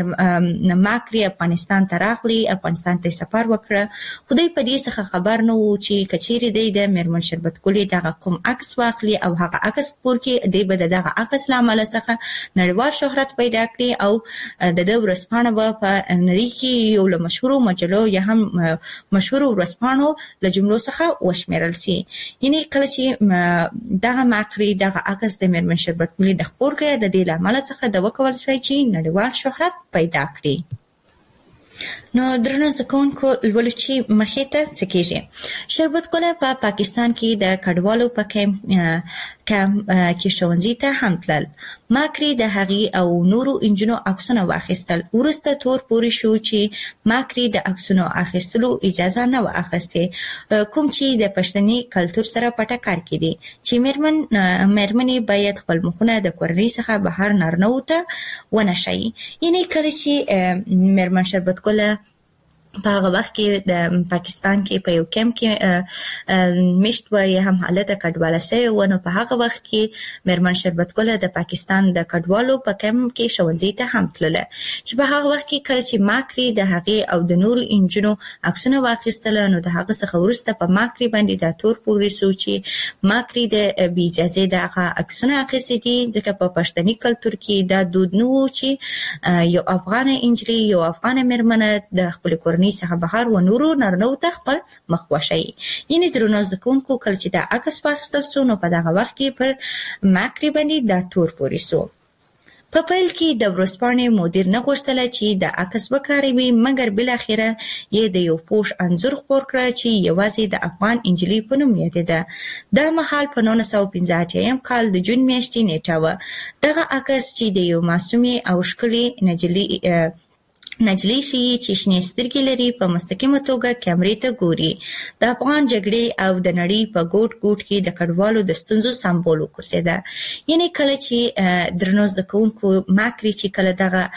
Speaker 3: چې ماکري افغانستان ته راغلی، افغانستان ته سفر وکړه، خو دوی په دې څخه خبر نه و چې که چیرې دی د میرمن شربت ګلې دغه کوم عکس واخلي او هغه عکس پور کړي، دی به د دغه عکس له امله څخه نړیوال نړیوال شهرت پیدا کړي او د د ورځپاڼه په نړۍ کې یو له مشهورو مجلو یا هم مشهورو ورځپاڼو له جملو څخه وشمیرل سي. یعنی کله چې دغه ماکري دغه عکس د میرمن شربت ګلي د خپورګۍ د دې لامل څخه د وکول شوی چې نړیوال شهرت پیدا کړي. نو درنو زکونکو لولو چې مخې ته څه کېږي. شربت ګله په پا پاکستان کې د کډوالو په کیمپ کم کې ښوونځي ته هم تلل. ماکري د هغې او نورو انجونو عکسونه واخیستل. وروسته تور پورې شو چې ماکري د عکسونو اخیستلو اجازه نه و اخیستې، کوم چې د پښتني کلتور سره په ټکر کې دي چې میرمن میرمنې باید خپل مخونه د کورنۍ څخه بهر نارنوته ونه شي. یعنی کله چې میرمن شربت ګله په هغه وخت کې د پاکستان کې په یو کیمپ کې مشت و یا هم حالت کډواله سره و، نو په هغه وخت کې میرمن شربت ګله د پاکستان د کډوالو په کیمپ کې ښوونځي ته هم تلله چې په هغه وخت کې کله چې ماکري د هغې او د نورو انجونو عکسونه واخیستل، نو د هغه څخه وروسته په ماکري باندې دا تور پورې شو چې ماکري د بې اجازې دغه عکسونه اخیستي دي، ځکه په پښتني کلتور کې دا دود نه و چې یو افغانه انجلۍ یو افغانه میرمنه د خپل کورنۍ څخه بهر و نورو نارینه‌و ته خپل مخ وښیي. یعنې درنو زده کوونکو کله چې دا عکس واخیستل سو، نو په دغه وخت کې پر ماکري باندې دا تور پورې سو. په پیل کې د ورځپاڼې مدیر نه غوښتله چې د عکس وکاروي، مګر بالاخره یې د یو پوش انځور خپور کړ چې یوازې د افغان انجلۍ په نوم یادېده. دا مهال په نولس سوه پنځه اتیا کال د جون میاشتې نیټه وه. دغه عکس چې د یو معصومې او ښکلې نجلۍ نجلۍ شي چې شنې سترګې لري په مستقیمه توګه کیمرې ته ګوري، د افغان جګړې او د نړۍ په ګوټ ګوټ کې د کډوالو د ستونزو سمبول وګرځېده. یعنې کله چې درنو زده کوونکو ماکري چې کله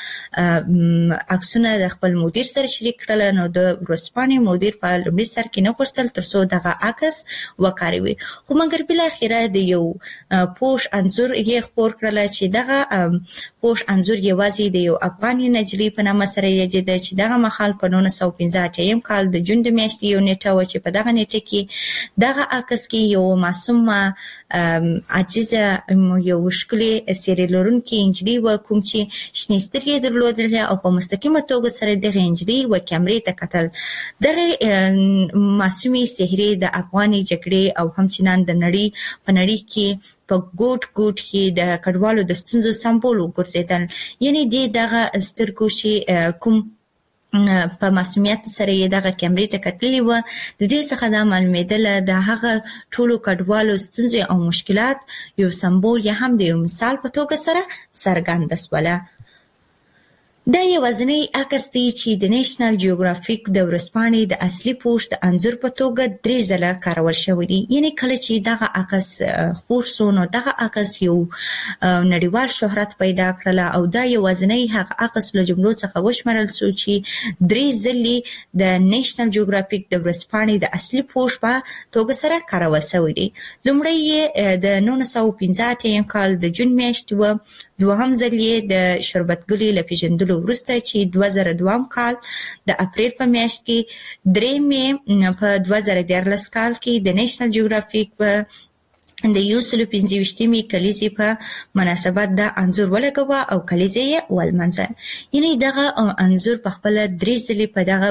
Speaker 3: دغه عکسونه د خپل مدیر سره شریک کړل، نو د ورځپاڼې مدیر په لومړي سر کې نه غوښتل تر څو دغه عکس وکاروي، خو مګر بالاخره د یو پوش انځور یې خپور کړل چې دغه پوش انځور یوازې د یو افغاني نجلۍ په نامه سره یادېده چې دغه مهال په نولس سوه پنځه اتیا کال د جون د میاشتې یو نیټه وه چې په دغه نیټه کې دغه عکس کې یو معصومه عاجزه یو ښکلې څېرې لرونکې نجلۍ وه، کوم چې شنې سترګې درلودلې او په مستقیمه توګه سره دغه نجلۍ و کیمرې ته کتل. دغه معصومې څهرې د افغاني جګړې او همچنان د نړۍ په نړۍ کې په ګوټ ګوټ کې د کډوالو د ستونزو سمبول وګرځېدل. یعنې دې دغه سترګو چې کوم په معصومیت سره یې دغه کیمرې ته کتلې وه، د دې څخه دا معلومېدله د هغه ټولو کډوالو ستونزې او مشکلات یو سمبول یا هم د یو مثال په توګه سره څرګنده سوله. دا یوازینی عکس دی چې د نیشنل جیوګرافیک د ورځپاڼې د اصلي پوش د انځور په توګه درې ځله کارول شوی دی. یعنې کله چې دغه عکس خپور سو، نو دغه عکس یو نړیوال شهرت پیدا کړله او دا یوازینی هغه عکس له جملو څخه وشمېرل سو چې درې ځلې د نیشنل جیوګرافیک د ورځپاڼې د اصلي پوش په توګه سره کارول شوی دی. لومړی یې د نولس سوه پنځه اتیا کال د جون میاشتې وه، دوهم ځل یې د شربت ګلې له پېژندلو وروسته چې دوه زره دوهم کال د اپریل په میاشت کې، درېیم یې په دوه زره دیارلس کال کې د نیشنل جیوګرافیک په د یو سلو پنځه ویشتمې کلیزې په مناسبت دا انځور ولګوه او کلیزې یې ولمانځه. یعنې دغه انځور په خپله درې ځلې په دغه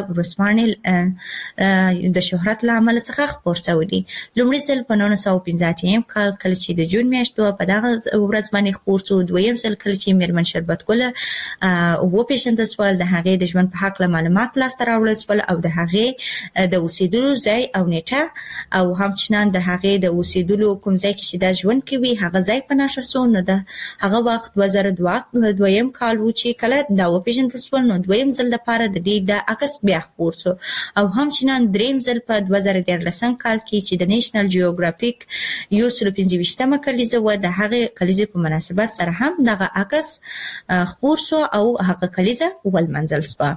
Speaker 3: ورځپاڼې د شهرت له امله څخه خپور شوی دی. لومړی ځل په نولس سوه پنځه اتیا کال کله چې د جون میاشت وه، په دغه ورځ باندې خپور شو. دویم ځل کله چې میرمن شربت ګله وپېژندل سول، د هغې د ژوند په هکله معلومات لاسته راوړل سول او د هغې د اوسېدلو ځای او نیټه او همچنان د هغې د اوسېدلو کوم ځای کې چې دا ژوند کوي هغه ځای په نښه سو. نو د هغه وخت دوه زره دویم کال و چې کله دا وپېژندل سول، نو دویم ځل لپاره د دې د عکس بیا خپور سو او همچنان درېیم ځل په دوه زره دیارلسم کال کې چې د نیشنل جیوګرافیک یو سلو پنځه ویشتمه کلیزه وه، د هغې کلیزې په مناسبت سره هم دغه عکس خپور سو او هغه کلیزه ولمانځل سوه.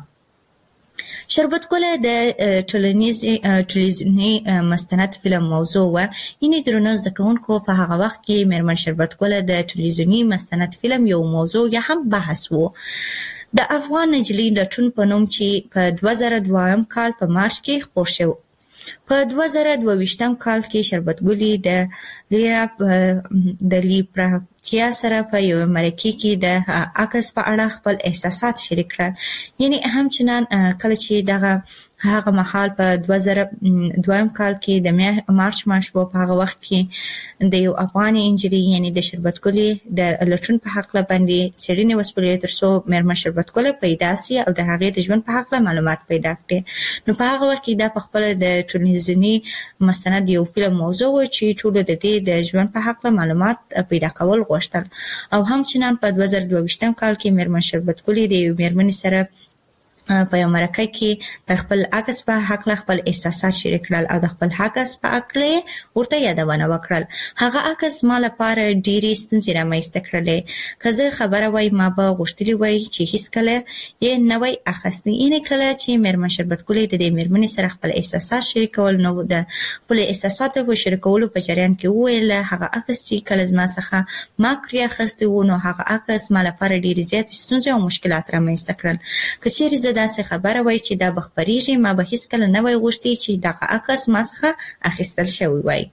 Speaker 3: شربت ګله د ټلویزیوني مستند فلم موضوع وه. یعنې درنو زده کوونکو په هغه وخت کې میرمن شربت ګله د ټلویزیوني مستند فلم یو موضوع یا هم بحث و. د افغان نجلۍ لټون په نوم چې په دوه زره دویم کال په مارچ کې خپور شو په دوه زره دوه ویشتم کال کې شربتګلي د لیرا د لیپراکیا سره په یو مرکه کې د عکس په اړه خپل احساسات شریک کړل. یعنی همچنان کله چې دغه هغه مهال په دوه زره دویم کال کې د مارچ ماش په هغه وخت کې د یو افغاني انجلۍ یعنی د شربتګلي د لټون په حق باندې څېړنې وسپارلې ترڅو مېرمن شربتګلي پیدا سي او د هغې د ژوند په حق معلومات پیدا کړي. نو په هغه وخت کې دا په خپل د ټلویزیوني مستند یو فلم موضوع و چې ټول د دې د ژوند په حق معلومات پیدا کول غوښتل. او همچنان په دوه زره دوه ویشتم کال کې مېرمن شربتګلي د یو مېرمنې سره په یو مرکه کې د خپل عکس په حق خپل احساسات شریک کړل او د خپل عکس په اړه ورته یادونه وکړل. هغه عکس ما لپاره ډېری ستونزې رامنځته کړلې. که زه خبره وای ما به غوښتلی وای چې هیڅ کله یې نه وای اخیستی. یعنې کله چې مېرمن شربتګلي د دې مېرمنې سره خپل احساسات شریکول نو د خپل احساساتو په شریکولو په جریان کې وویل هغه عکس چې کله زما څخه ما کړی اخیستی و نو هغه عکس ما لپاره ډېرې زیاتې ستونزې او مشکلات رامنځته کړل. که چیرې داسې خبره وای چې دا بخبريږي ما به هیڅ کله نه وای غوښتي چې دغه عکس ما څخه اخیستل شوی وای.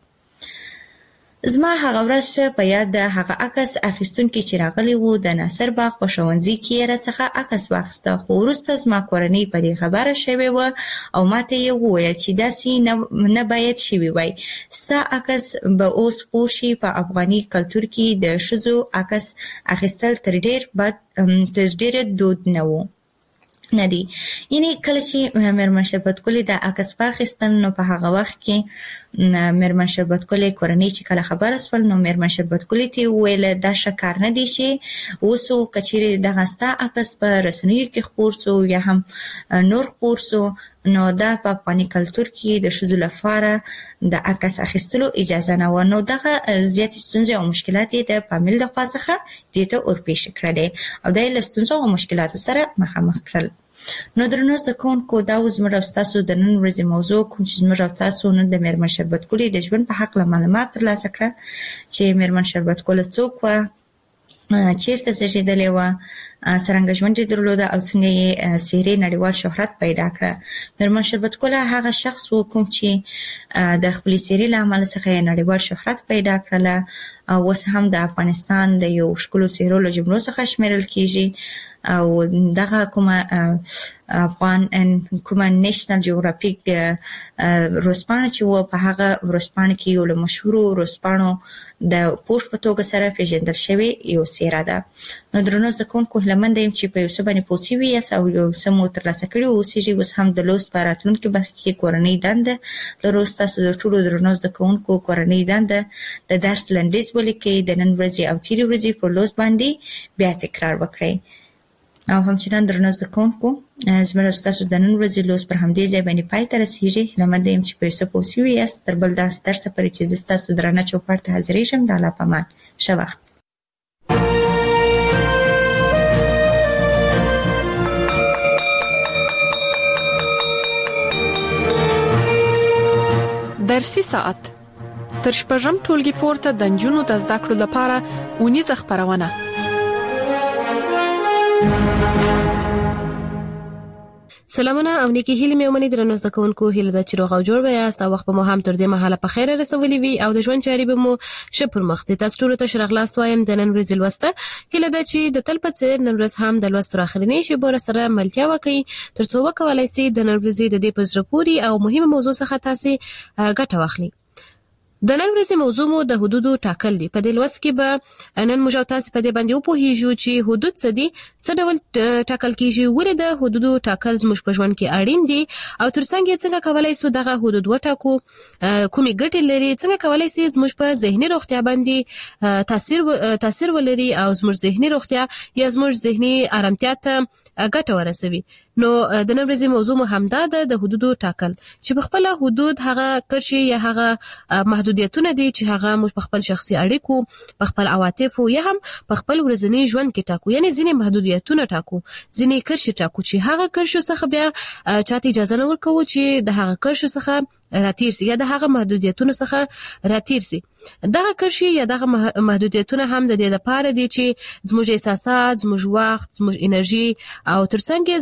Speaker 3: زما هغه ورځ په یاد ده هغه عکس اخیستونکي چې راغلی وو د ناصر باغ په ښوونځي کې راڅخه عکس واخیسته. خو وروسته زما کورنۍ په دې خبره شوې وه او ماته یې وویل چې داسې نه باید شوي وای. ستا عکس به اوس پوه شي په افغاني کلتور کې د ښځو عکس اخیستل تر ډېر بد تر ډېره دود نه و. نه دی. یعنی کله چې مېرمن شربتګلي د عکس واخیستل نو په هغه وخت کې مېرمن شربتګلي کورنۍ چې کله خبره سول نو مېرمن شربتګلي ته وویل دا ښه کار نه دی چې اوس که چیرې دغه ستا عکس په رسنیو کې خپور سو یا هم نور خپور سو نو دا په افغاني کلتور کې د ښځو لپاره د عکس اخیستلو اجازه نه و. نو دغه زیاتې ستونزې او مشکلات یې د فامیل لخوا څخه دې ته ورپېښ کړلې او دا یې له ستونزو او مشکلاتو سره مخامخ کړل. نو درنو زده کوونکو دا و زموږ او ستاسو د نن ورځې موضوع کوم چې زموږ او تاسو نن د مېرمن شربتګلي د ژوند په حق معلومات ترلاسه کړه چې مېرمن شربتګلي څوک وه، چیرته زیږېدلې وه، څرنګه ژوند یې درلوده او څنګه یې څېرې نړیوال شهرت پیدا کړه. مېرمن شربتګلي هغه شخص و کوم چې د خپلې څېرې له امله څخه یې نړیوال شهرت پیدا کړله او اوس هم د افغانستان د یو ښکلو څېرو له جملو څخه شمېرل کېږي او دغه کومه افغان کومه نیشنل جیوګرافیک ورځپاڼه چې وه په هغه ورځپاڼه کې یو له مشهورو ورځپاڼو د پوسټ په توګه سره پیژندل شوې یو څېره ده. نو درنو زده کوونکو هیله منده یم چې په یو څه باندې پوه شوي یاست او یو څه مو ترلاسه کړي واوسېږي. اوس هم د لوست په راتلونکي برخه کې کورنۍ دنده لرو. ستاسو د ټولو درنو زده کوونکو کورنۍ دنده د درس لنډیز ولیکئ، د نن ورځې او تېرې ورځې پر لوست باندې بیا تکرار وکړئ. او همچنان درنو زده کوونکو زموږ او ستاسو د نن ورځې لوست پر همدې ځای باندې پای ته رسېږي. هیله منده یم چې په یو څه پوه شوي یاست. تر بل داسې درسه پورې چې زه ستاسو درانه چوپړ ته حاضرېږم د الله په امان. ښه وخت.
Speaker 4: درسي ساعت تر شپږم ټولګي پورته د نجونو د زده کړو لپاره اونیزه خپرونه.
Speaker 5: سلامونه او نیکی هیله مې ومني درنو زده کوونکو. هیله ده چې روغ او جوړ یاست او وخت به مو هم تر دې مهاله په خیر رسولي وي او د ژوند چارې به مو ښه پر مخ ځي. تاسو ټولو ته ښه راغلاست وایم د نن ورځې لوسته. هیله ده چې د تل په څېر نن ورځ هم د لوست تر اخرنۍ شېبو سره ملتیا وکړئ تر څو وکولای شئ د نن ورځې د دې په زړه پورې او مهمه موضوع څخه تاسو ګټه واخلئ. د نن ورځې موضوع مو د حدودو ټاکل دي. په دې لوست کې به نن موږ تاسو په دې باندې وپوهیږو چې حدود څه دي، څه ډول ټاکل کیږي، ولې د حدودو ټاکل زموږ په ژوند کې اړین دي او ترڅنګ یې څنګه کولای شو دغه حدود وټاکو، کومې ګټې لري، څنګه کولای شي زموږ په ذهني روغتیا باندې تاثیر تاثیر ولري او زموږ ذهني روغتیا یا زموږ ذهني آرامتیا ته ګټه ورسوي. نو د نن ورځې موضوع مو همدا ده د حدودو ټاکل چې په خپل حدود هغه کرشي یا هغه محدودیتونه دي چې هغه موږ په خپل شخصي اړیکو، په خپل عواطفو یا هم په خپل ورځنی ژوند کې ټاکو. یعنی ځینې محدودیتونه ټاکو، ځینې کرشي ټاکو چې هغه کرشو څخه بیا چاته اجازه نه ورکوو چې د هغه کرشو څخه راتیر سي یا د هغه محدودیتونو څخه راتیر سي. دغه کرشي یا دغه محدودیتونه هم د دې لپاره دي چې زموږ احساسات، زموږ وخت، زموږ انرژي او ترڅنګ زموږ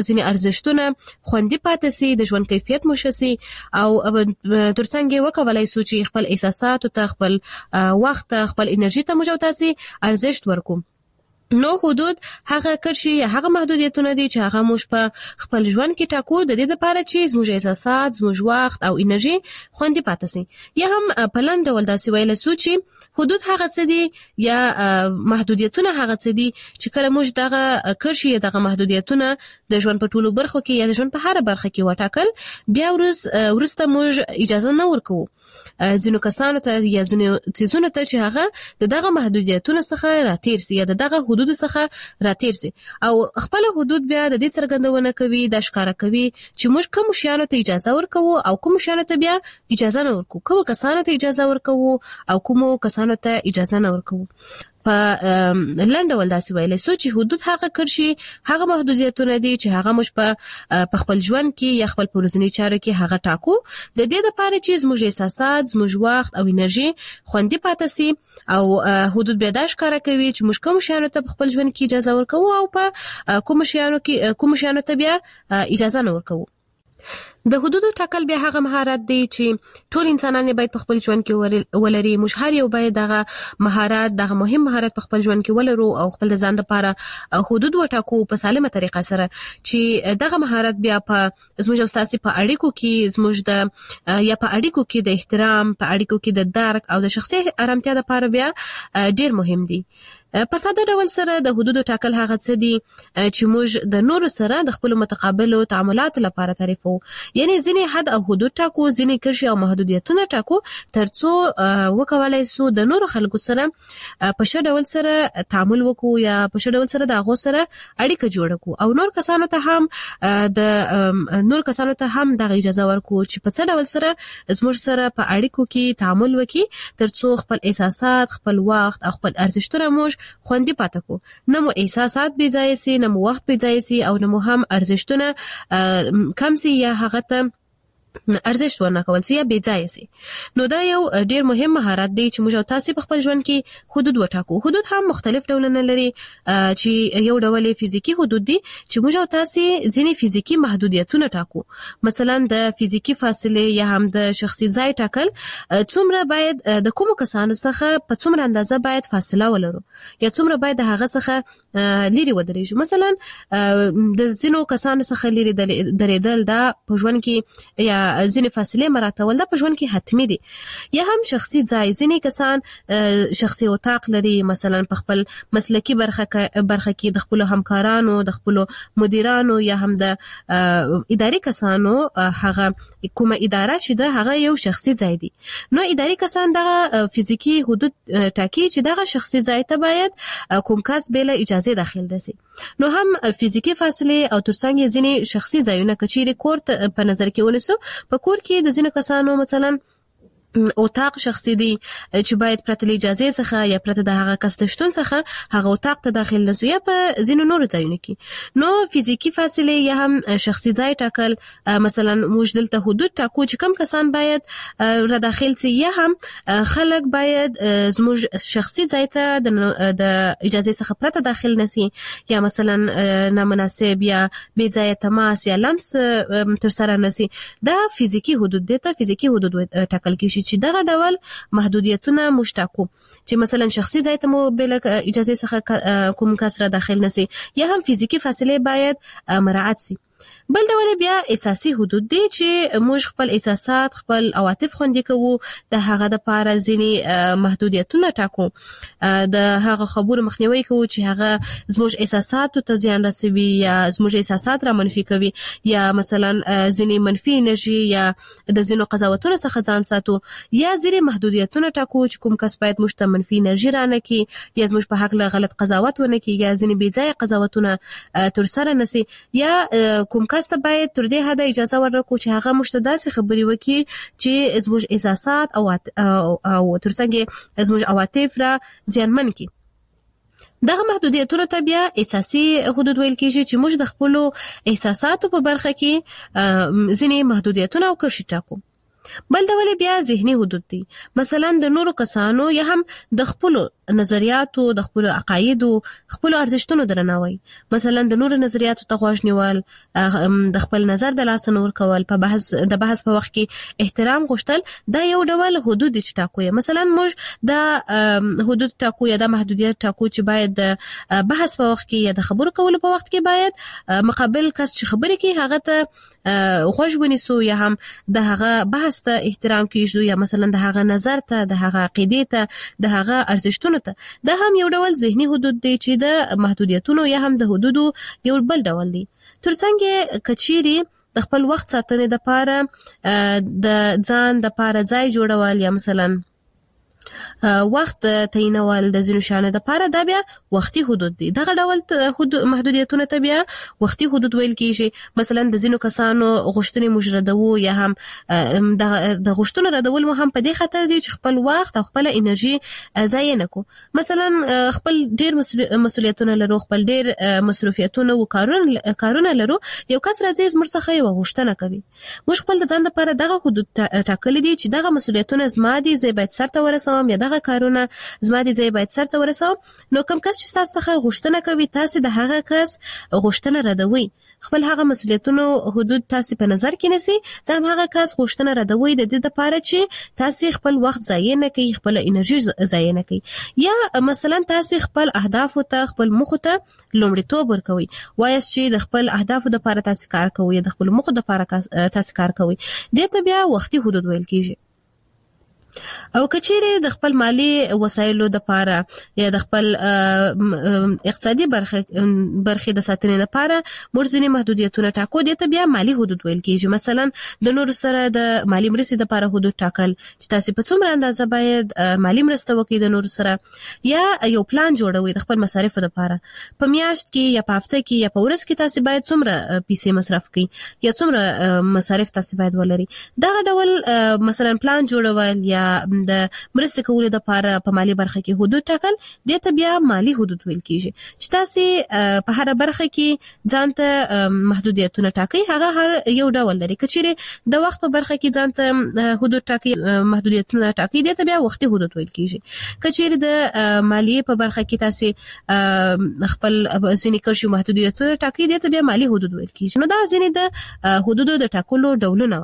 Speaker 5: ځینې ارزښتونه خوندي پاتې سي، د ژوند کیفیت مو ښه سي او ترڅنګ وکولای سو چې خپل احساسات او خپل وخت خپل انرژي ته موږ تاسو ارزښت ورکو. نو حدود هغه کرشي یا هغه محدودیتونه دي چې هغه موږ په خپل ژوند کې ټاکو د دې لپاره چې زموږ احساسات، زموږ وخت او انرژي خوندي پاتې سي. یا هم په لاندې ډول داسې ویل سو چې حدود هغه څه دي یا محدودیتونه هغه څه دي چې کله موږ دغه کرشي یا دغه محدودیتونه د ژوند په ټولو برخو کې یا د ژوند په هر برخه کې وټاکل، بیا ورسته موږ اجازه نه ورکو ځینو کسانو ته یا ځینو څیزونو ته چې هغه د دغه محدودیتونو څخه راتیر سي یا د دغه حدود څخه راتیر سي او خپل حدود بیا د دې څرګندونه کوي، د ښکارا کوي چې موږ کوم شیانو ته اجازه ورکوو او کوم شیانو ته بیا اجازه نه ورکوو، کوم کسانو ته اجازه ورکوو او کوم کسانو ته اجازه نه ورکوو. په لاندې ول داسې ویل سو چې حدود هغه کرشي هغه محدودیتونه دي چې هغه موږ په خپل ژوند کې یا خپل پرځنی چارو کې هغه ټاکو د دې لپاره چې زموږ احساسات، زموږ وخت او انرژي خوندي پاتې سي او حدود به دا ښکارا کوي چې موږ کوم شیانو ته خپل ژوند کې اجازه ورکوو او په کوم شیانو کې کوم شیانو ته بیا اجازه نه ورکوو. د حدودو ټاکل بیا هغه مهارت دی چې ټول انسانان باید په خپل ژوند کې ولري. موږ هر یو باید دغه مهارت، دغه مهم مهارت په خپل ژوند کې ولرو او خپل ځان لپاره حدود وټاکو په سالمه طریقه سره چې دغه مهارت بیا په زموږ استاسي په اړیکو کې زموږ د یا په اړیکو کې د احترام، په اړیکو کې د درک او د شخصي آرامتیا لپاره بیا ډیر مهم دی. په ساده ډول سره د حدودو ټاکل هغه څه دي چې موږ د نورو سره د خپل متقابلو تعاملات لپاره تعریفو، یعنی ځینې حد او حدود ټاکو، ځینې کرشي او محدودیتونه ټاکو ترڅو وکولای سو د نورو خلکو سره په ښه ډول سره تعامل وکړو یا په ښه ډول سره د هغو سره اړیکه جوړه کړو او نور کسانو ته هم د نور کسانو ته هم د اجازه ورکړو چې په څه ډول سره زموږ سره په اړیکو کې تعامل وکړي ترڅو خپل احساسات، خپل وخت او خپل ارزښتونه موږ خوندي پاتې کو، نه مو احساسات بې ځای سي، نه مو وخت بې ځای سي او نه مو هم ارزښتونه کم سي یا هغه ته ارزښت ورنکول سي یا بې ځای سي. نو دا یو ډیر مهم مهارت دی چې موږ تاسو په خپل ژوند کې حدود وټاکو. حدود هم مختلف ډولونه لري چې یو ډول فزیکی حدود دي چې موږ تاسو ځینې فزیکی محدودیتونه ټاکو، مثلا د فزیکی فاصله یا هم د شخصي ځای ټاکل، څومره باید د کوم کسانو څخه په څومره اندازه باید فاصله ولرو یا څومره باید د هغه څخه لري ودرېږو. مثلا د ځینو کسانو څخه لري درېدل دا په ژوند کې یا ځینې فاصله مراتول دا په ژوند کې حتمی دي. یا هم شخصي ځای، ځینې کسان شخصي اتاق لري، مثلا په خپل مسلکی برخه برخه کې د خپل همکارانو، د خپل مدیرانو یا هم د اداري کسانو هغه کومه اداره چې ده هغه یو شخصي ځای دی. نو اداري کسان دغه فزیکی حدود ټاکي چې دغه شخصي ځای ته باید کوم کس بل اجازه داخل دسي. نو هم فزیکی فاصله او ترڅنګ ځینې شخصي ځایونه کچېری کور په نظر کې ونیسو. په کور کې د ځینو کسانو مثلا اتاق شخصي دی چې باید پرته له اجازه څخه یا پرته د هغه کس د شتون څخه هغه اتاق ته داخل نشو یا په ځینو نورو ځایونو کې. نو فزیکی فاصله یا هم شخصي ځای ټاکل، مثلا موږ دلته حدود ټاکو چې کم کسان باید را داخل سي یا هم خلک باید زموږ شخصي ځای ته د اجازه څخه پرته داخل نشي یا مثلا نامناسب یا بې ځای تماس یا لمس تر سره نشي. دا فزیکی حدود دي ته فزیکی حدود ټاکل کیږي چې دغه ډول محدودیتونه مشتاقو چې مثلا شخصي ځای ته مو بل اجازه څخه کوم کس را داخل نشي یا هم فزیکی فاصله باید مراعات سي. بل ډول بیا اساسي حدود دي چې موږ خپل احساسات، خپل عواطف خوندي کوو، د هغه د پاره ځینې محدودیتونه ټاکو، د هغه خبرو مخنیوي کوو چې هغه زموږ احساساتو ته زیان رسوي یا زموږ احساسات را منفي کوي یا مثلا ځینې منفي انرژي یا د ځینو قضاوتونو څخه ځان ساتو یا ځینې محدودیتونه ټاکو چې کوم کس باید موږ ته منفي انرژي رانه کړي یا زموږ په حق له غلط قضاوت ونه کړي یا ځینې بې ځایه قضاوتونه تر سره نشي یا کوم کس ته باید تر دې حده اجازه ورکړو چې هغه موږ ته داسې خبرې وکړي چې زموږ احساسات او او ترڅنګ زموږ عواطف را زیانمن کړي. دغه محدودیتونه ته بیا اساسي حدود ویل کېږي چې موږ د خپل احساساتو په برخه کې ځینې محدودیتونه او کرښې ټاکو. بل ډول بیا ذهني حدود دي، مثلا د نورو کسانو یا هم د خپل نظریاتو د خپل عقایدو خپل ارزښتونو درناوی مثلا د نور نظریاتو ته غوږ نیول د خپل نظر د لاس نور کول په بحث د بحث په وخت کې احترام غوښتل دا یو ډول حدود چې ټاکو مثلا موږ د حدود ټاکو یا د محدودیت ټاکو چې باید د بحث په وخت کې یا د خبرو کولو په وخت کې باید مقابل کس چې خبرې کوي هغه ته غوږ ونیسو یا هم د هغه بحث ته احترام کیږو یا مثلا د هغه نظر ته د هغه عقیدې ته د هغه ارزښتونو ته دا هم یو ډول ذهني حدود دی چې د محدودیتونو یا هم د حدودو یو بل ډول دی ترڅنګ کچيري د خپل وخت ساتنې د پاره د ځان د پاره ځای جوړول یا مثلا وخت تعینول د ځینو شانو د پاره دا بیا وختي حدود دي دغه ډول حدود محدودیتونه ته بیا وختي حدود ویل کیږي مثلا د ځینو کسانو غوښتنې مجردو یا هم د غوښتنو ردول مو هم په دې خاطر دي چې خپل وخت او خپل انرژي ضایع نکو مثلا خپل ډیر مسؤلیتونه لرو خپل ډیر مصروفیتونه او کارونه کارونه لرو یو کس راځي زموږ څخه یو غوښتنه کوي موږ خپل د ځان لپاره دغه حدود ټاکل دي چې دغه مسؤلیتونه زما دي زه باید سرته ورسوم یا دغه کارونه زما دي زه باید سرته ورسوم نو کوم کس چې تاسو څخه غوښتنه کوي تاسو د هغه کس غوښتنه ردوي خپل هغه مسؤلیتونو حدود تاسو په نظر کې نسی دا هغه کس غوښتنه ردوي د دې لپاره چې تاسو خپل وخت ضایع نه کوي خپل انرژي ضایع نه کوي یا مثلا تاسو خپل اهداف ته خپل مخ ته لومړیتوب ورکوي وایي چې د خپل اهداف لپاره تاسو کار کوي د خپل مخ لپاره تاسو کار کوي دې ته بیا وختي حدود ویل کیږي او کچيري د خپل مالی وسایلو د پاره یا د خپل اقتصادي برخه برخه د ساتنې لپاره مرزنی محدودیتونه ټاکو دي ته بیا مالی حدود ویل کیږي مثلا د نور سره د مالی مرستې لپاره حدود ټاکل چې تاسو په څومره اندازه باید مالی مرسته وکړئ د نور سره یا یو پلان جوړوي د خپل مصارف لپاره په میاشت کې یا په هفته کې یا په ورځ کې تاسو باید څومره پیسې مصرف کړئ یا څومره مصارف تاسو باید ولري دا ډول مثلا پلان جوړول یا د مرستې کولو د لپاره په مالی برخه کې حدود ټاکل د ته بیا مالی حدود ویل کیږي چې تاسو په هر برخه کې ځانته محدودیتونه ټاکئ هغه هر یو ډول لري کچېره د وخت په برخه کې ځانته حدود ټاکئ محدودیتونه ټاکئ د ته بیا وختي حدود ویل کیږي کچېره د مالی په برخه کې تاسو خپل ځینې کړشو محدودیتونه ټاکئ د ته بیا مالی حدود ویل کیږي نو دا ځینې د حدودو د ټاکلو ډولونه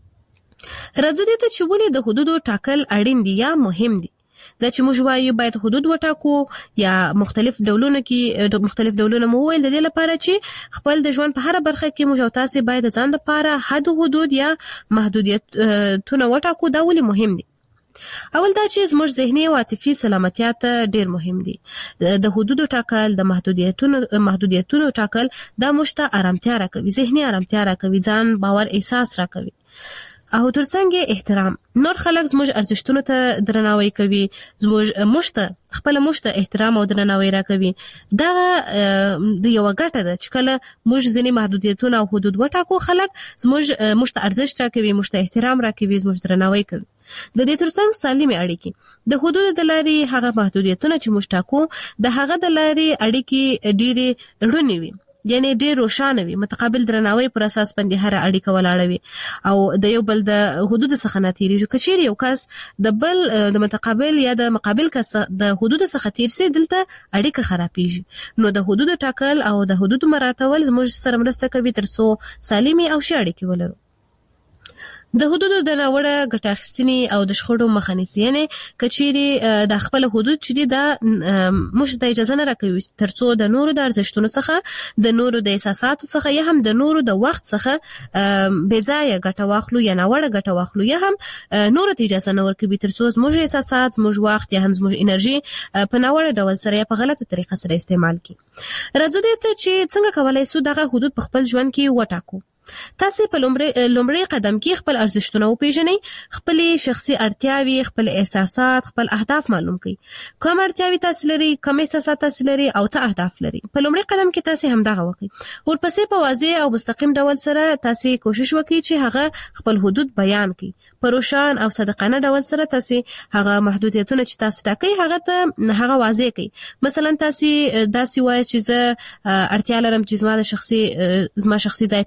Speaker 5: راځو دې ته چې ولې د حدودو ټاکل اړین دي یا مهم دي دا چې موږ وایو باید حدود وټاکو یا مختلف ډولونه کې د مختلف ډولونه مو ویل د دې لپاره چې خپل د ژوند په هر برخه کې موږ تاسو باید ځان لپاره حد حدود یا محدودیتونه وټاکو دا ولې مهم دي اول دا چې زموږ ذهني او عاطفي سلامتیا ته ډیر مهم دي د حدودو ټاکل د محدودیتونو محدودیتونو ټاکل دا موږ ته آرامتیا راکوي ذهني آرامتیا راکوي ځان باور احساس راکوي او ترڅنګ احترام نور خلک زموږ ارزښتونو ته درناوی کوي زموږ مشته خپل مشته احترام او درناوی راکوي دا د یو غټه ده چې کله موږ ځینې محدودیتونه او حدود وټاکو خلک زموږ مشته ارزښت راکوي مشته احترام راکوي زموږ درناوی کوي د دې ترڅنګ سالمه اړیکې د حدود د لارې هغه محدودیتونه چې موږ ټاکو د هغه د لارې اړیکې ډېرې رونی وي یعنی ډېر روښانه وي متقابل درناوی پر اساس باندې هر اړیکه ولاړه وي او د یو بل د حدود څخه نه تیریږي کچېر یو کس د بل د متقابل یا د مقابل کس د حدود څخه تیر سي دلته اړیکه خرابېږي نو د حدود ټاکل او د حدود مراعاتول زموږ سره مرسته کوي ترڅو سالمي او ښه اړیکې ولرو د حدودو د ناوړه ګټه اخیستنې او د شخړو مخه نیسي یعنی کچېري د خپل حدود چې دي دا موږ ته اجازه نه راکوي ترڅو د نورو د ارزښتونو څخه د نورو د احساساتو څخه یا هم د نورو د وخت څخه بې ځایه ګټه واخلو یا ناوړه ګټه واخلو یا هم نورو ته اجازه نه ورکوي ترڅو زموږ احساسات زموږ وخت یا هم زموږ انرژي په ناوړه ډول سره یا په غلطه طریقه سره استعمال کړي راځو دې ته چې څنګه کولای شو دغه حدود په خپل ژوند کې وټاکو تاسو په لومړی لومړی قدم کې خپل ارزښتونه وپیژنئ خپل شخصي اړتیاوې خپل احساسات خپل اهداف معلوم کړئ کوم اړتیاوې تاسو لري کوم احساسات تاسو لري او څه اهداف لري په لومړی قدم کې تاسو همدغه وکړئ ورپسې په واضح او مستقیم ډول سره تاسو کوشش وکړئ چې هغه خپل حدود بیان کړئ په روشن او صادقانه ډول سره تاسو هغه محدودیتونه چې تاسو ټاکئ هغه ته هغه واضح کړئ مثلا تاسو داسې وایئ چې زه اړتیا لرم چې زما د شخصي زما شخصي ځای ته احترام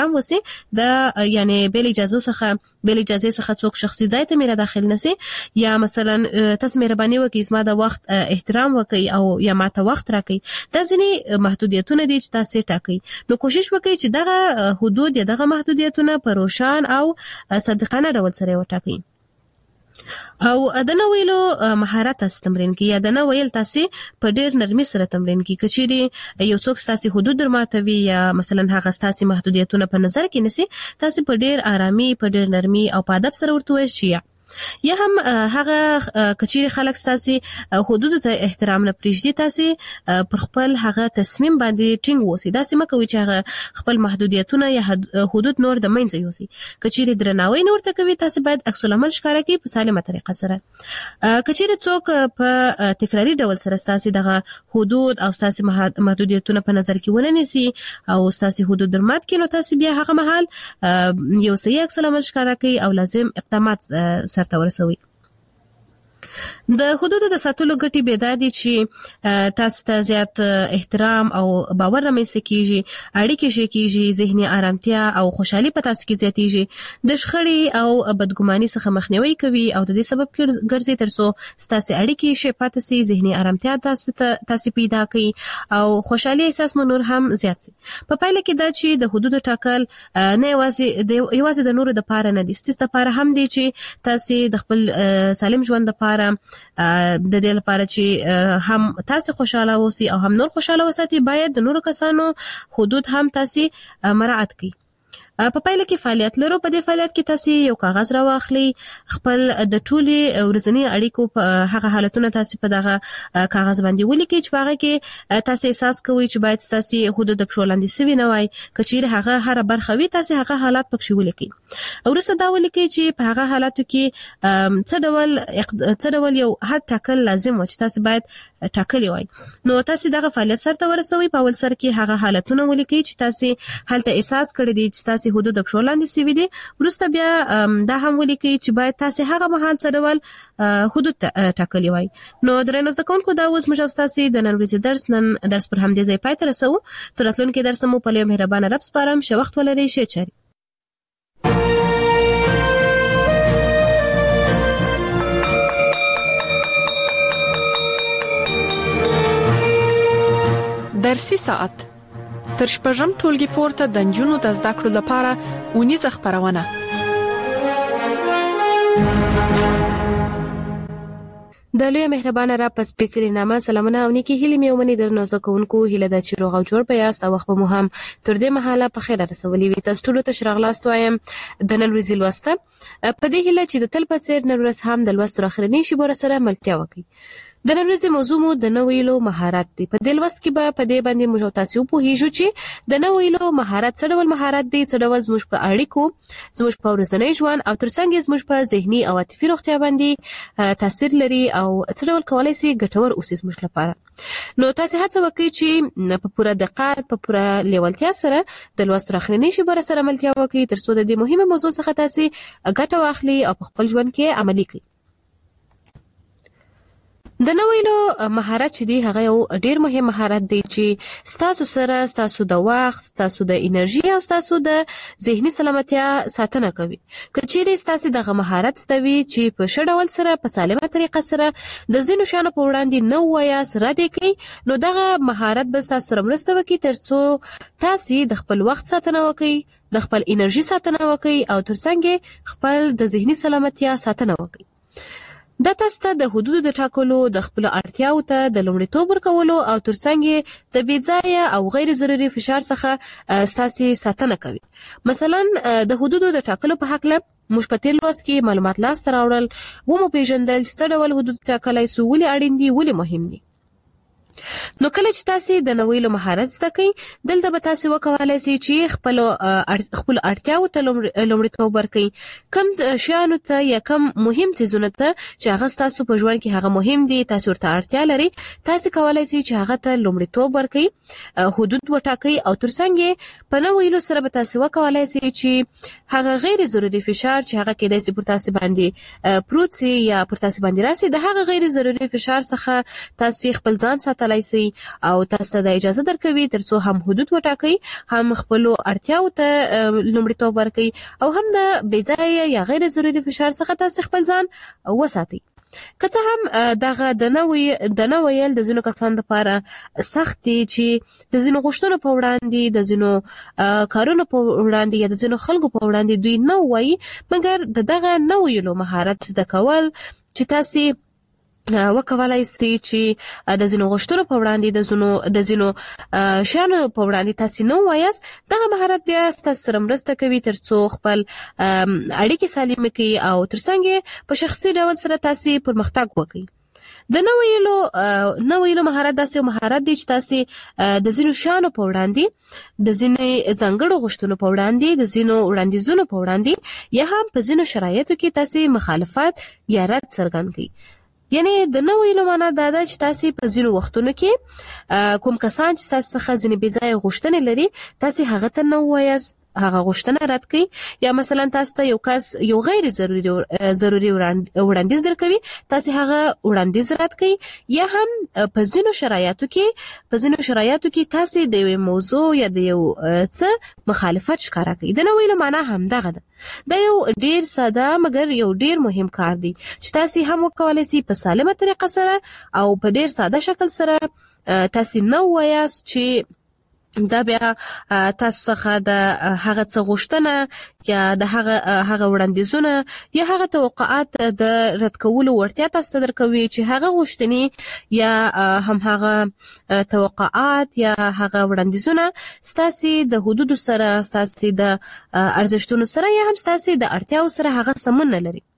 Speaker 5: هم وسی د یعنی بل اجازه څخه بل اجازه څخه څوک شخصي ځای ته میره داخل نسی یا مثلا تاسو مهرباني وکړئ زما د وخت احترام وکړئ او یا ماته وخت راکړئ دا ځینې محدودیتونه دي چې تاسو ټاکئ. نو کوشش وکړئ چې دغه حدود یا دغه محدودیتونه په روشن او صادقانه ډول سره وټاکئ. او د نو ویلو مهارت تاسو تمرین کی یا د نو ویل تاسو په ډیر نرمي سره تمرین کی کچېری یو څوک تاسو حدود درماتوي یا مثلا هغه تاسو محدودیتونه په نظر کې نسی تاسو په ډیر آرامي په ډیر نرمي او په ادب سره ورته وشي یا هم هغه کچېری خلک تاسو حدود ته احترام نه پریږدي تاسو پر خپل هغه تصمیم باندې ټینګ وسی دا سم کوي چې هغه خپل محدودیتونه یا حدود نور د منځ یوسي کچېری درناوی نور ته کوي تاسو باید عکس العمل ښکارا کړئ په سالمه طریقه سره. کچېری څوک په تکراری ډول سره تاسو دغه حدود او تاسو محدودیتونه په نظر کې ونه نیسي او تاسو حدود درمات کړي نو تاسو بیا هغه مهال یو صحیح عکس العمل ښکارا کړئ او لازم اقدامات سرته ورسوي. د حدود د ساتلو ګټې به دا دي چې تاسو ته زیات احترام او باور رامنځته کیږي اړیکې شي کیږي ذهني آرامتیا او خوشحالي په تاسو کې زیاتیږي د شخړې او بدګماني څخه مخنیوي کوي او د دې سبب ګرځي ترڅو تاسو اړیکې شي پاتې سي ذهني آرامتیا تاسو تاسو پیدا کوي او خوشحالي احساس مو نور هم زیات سي. په پایله کې دا چې د حدود ټاکل نه یوازې د یوازې د نورو د پاره نه دي ستاسو د پاره هم دي چې تاسو د خپل سالم ژوند لپاره د دې لپاره چې هم تاسو خوشاله اوسئ او هم نور خوشاله وساتئ باید د نورو کسانو حدود هم تاسو مراعات کړئ. په پایله کې فعالیت لرو په دې فعالیت کې تاسو یو کاغذ راواخلئ خپل د ټولي ورځنی اړیکو په هغه حالتونه تاسو په دغه کاغذ باندې ولیکئ چې هغه کې تاسو احساس کوئ چې باید تاسو حدود په شولاندې سوي نه وای کچېره هغه هر برخه وي تاسو هغه حالات پکې ولیکئ او وروسته دا ولیکئ چې په هغه حالاتو کې څه ډول څه ډول یو حد ټاکل لازم و چې تاسو باید ټاکلی وای. نو تاسو دغه فعالیت سره ورسوي په ول سر کې هغه حالتونه ولیکئ چې تاسو هلته احساس کړی دي چې تاسو حدود په شولاندې سوي دي وروسته بیا دا هم ولیکئ چې باید تاسو هغه مهال څه ډول حدود ټاکلی وای. نو درنو زده کوونکو دا اوس موږ تاسو د نن ورځې درس نن درس پر همدې ځای پای ته رسوو تر راتلونکي درس مو په لوی مهربانه رب سپارم شه وخت ولرئ شه چاري.
Speaker 4: درسي ساعت تر شپږم ټولګي پورته د نجونو د زده کړو لپاره ونیزه خبرونه.
Speaker 5: د لوی مهربانه را پس سپیڅلي نامه سلامونه او نیکی هیلې مې ومني درنو زده کوونکو هیله ده چې روغ او جوړ به یاست او وخت مو هم تر دې مهاله په خیر رسولي وي. تاسو ټول ته شراغلاست وایم د نن ورځې لوسته په دې هیله چې د تل په څیر نن ورځ هم د لوست اخرنی شی بور سره ملتیا وکړي. د نن ورځې موضوع مو د نو ویلو مهارت دی. په دې لوست کې به په دې باندې موږ تاسو په هیڅ چې د نو ویلو مهارت څه ډول مهارت دی څه ډول زموږ په اړیکو زموږ په ورځنی ژوند او ترڅنګ زموږ په ذهني او عاطفي روغتیا باندې تاثیر لري او څه ډول کولای شي ګټور اوسي زموږ لپاره. نو تاسو هڅه وکړئ چې په پوره دقت په پوره لیوالتیا سره د لوست اخرنی شی بر سره ملتیا وکړئ ترڅو د دې مهمه موضوع څخه تاسو ګټه واخلئ او په خپل ژوند کې عملي کړئ. د نو ویلو مهارت چې دی هغه یو ډیر مهم مهارت دی چې تاسو سره تاسو د وخت تاسو د انرژي او تاسو د ذهني سلامتیا ساتنه کوي. کچېرې تاسو دغه مهارت ستوي چې په شډول سره په سالمه طریقه سره د زینو شانو په وړاندې نو ویا سره دی کوي نو دغه مهارت به تاسو سره مرسته وکړي ترڅو تاسو د خپل وخت ساتنه وکړي د خپل انرژي ساتنه وکړي او ترڅنګ خپل د ذهني سلامتیا ساتنه وکړي. دا تاسو ته د حدودو د ټاکلو د خپل اړتیاو ته د لومړیتوب ورکولو او ترڅنګ د بېځایه او غیر ضروري فشار څخه اساسي ساتنه کوي. مثلا د حدودو د ټاکلو په حق له موږ په تیر لوست کې معلومات لاسته راوړل و مو پیژندل چې څه ډول حدود ټاکلای سو ولې اړین دي ولې مهم دي. نو کله چې تاسو د نو ویلو مهارت زده کړئ دلته به تاسو وکولای شئ چې خپل خپل اړتیاو ته لومړیتوب ورکړئ کوم شیانو ته یا کوم مهم څیزونه ته چې هغه تاسو په ژوند کې هغه مهم دي تاسو ورته اړتیا لري تاسو کولای شئ چې هغه ته لومړیتوب ورکړئ حدود وټاکئ او ترڅنګ په نو ویلو سره به تاسو وکولای شئ چې هغه غیر ضروري فشار چې هغه کېدای شي پر تاسو باندې پروت سي یا پر تاسو باندې راسي د هغه غیر ضروري فشار څخه تاسو خپل ځان ساتل کولای شي او تاسو ته د اجازه درکوي ترڅو هم حدود وټاکئ هم خپل اړتیاو ته لومړیتوب ورکړئ او هم د بې ځایه یا غیر ضروري فشار څخه تاسو خپل ځان وساتئ. که څه هم دغه د نوې د نوې د ځینو کسانو لپاره سخت دي چې د ځینو غوښتنو په وړاندې د ځینو کارونو په وړاندې یا د ځینو خلکو په وړاندې دوی نه وایي، مګر د دغه نوې مهارت زده کول چې تاسو وکولای شئ چې د ځینو غوښتنو په وړاندې د ځینو د ځینو شیانو په وړاندې تاسو نه وایاست، دغه مهارت بیا تاسو سره مرسته کوي ترڅو خپل اړیکې سالمه کړئ او ترڅنګ په شخصي ډول سره تاسو پرمختګ وکړئ. د نویلو نویلو مهارت داسې مهارت دی چې تاسو د ځینو شیانو په وړاندې د ځینې ځانګړو غوښتنو په وړاندې د ځینو وړاندیزونو په وړاندې یا هم په ځینو شرایطو کې تاسو مخالفت یا رد څرګند کړئ. یعنی د نوې معنا دا ده چې تاسو په ځینو وختونو کې کوم کسان چې تاسو څخه ځینې بې ځایه غوښتنې لري تاسو هغه ته نه وایاست، هغه غوښتنه رد کړئ، یا مثلا تاسو ته یو کس یو غیر ضروري ضروري وړاندیز درکوي تاسو هغه وړاندیز رد کړئ، یا هم په ځینو شرایطو کې په ځینو شرایطو کې تاسو د یو موضوع یا د یو څه مخالفت ښکارا کړئ. د نوې معنا هم دغه ده. دا یو ډیر ساده مګر یو ډیر مهم کار دی چې تاسو هم وکولای شئ په سالمه طریقه سره او په ډیر ساده شکل سره تاسو نو وایاست چې دا بیا تاسو څخه د هغه څه غوښتنه یا د هغه هغه وړاندیزونه یا هغه توقعات د رد کولو وړتیا تاسو درکوي چې هغه غوښتنې یا هم هغه توقعات یا هغه وړاندیزونه ستاسو د حدود سره ستاسو د ارزښتونو سره یا هم ستاسو د اړتیاو سره هغه سمون نه لري.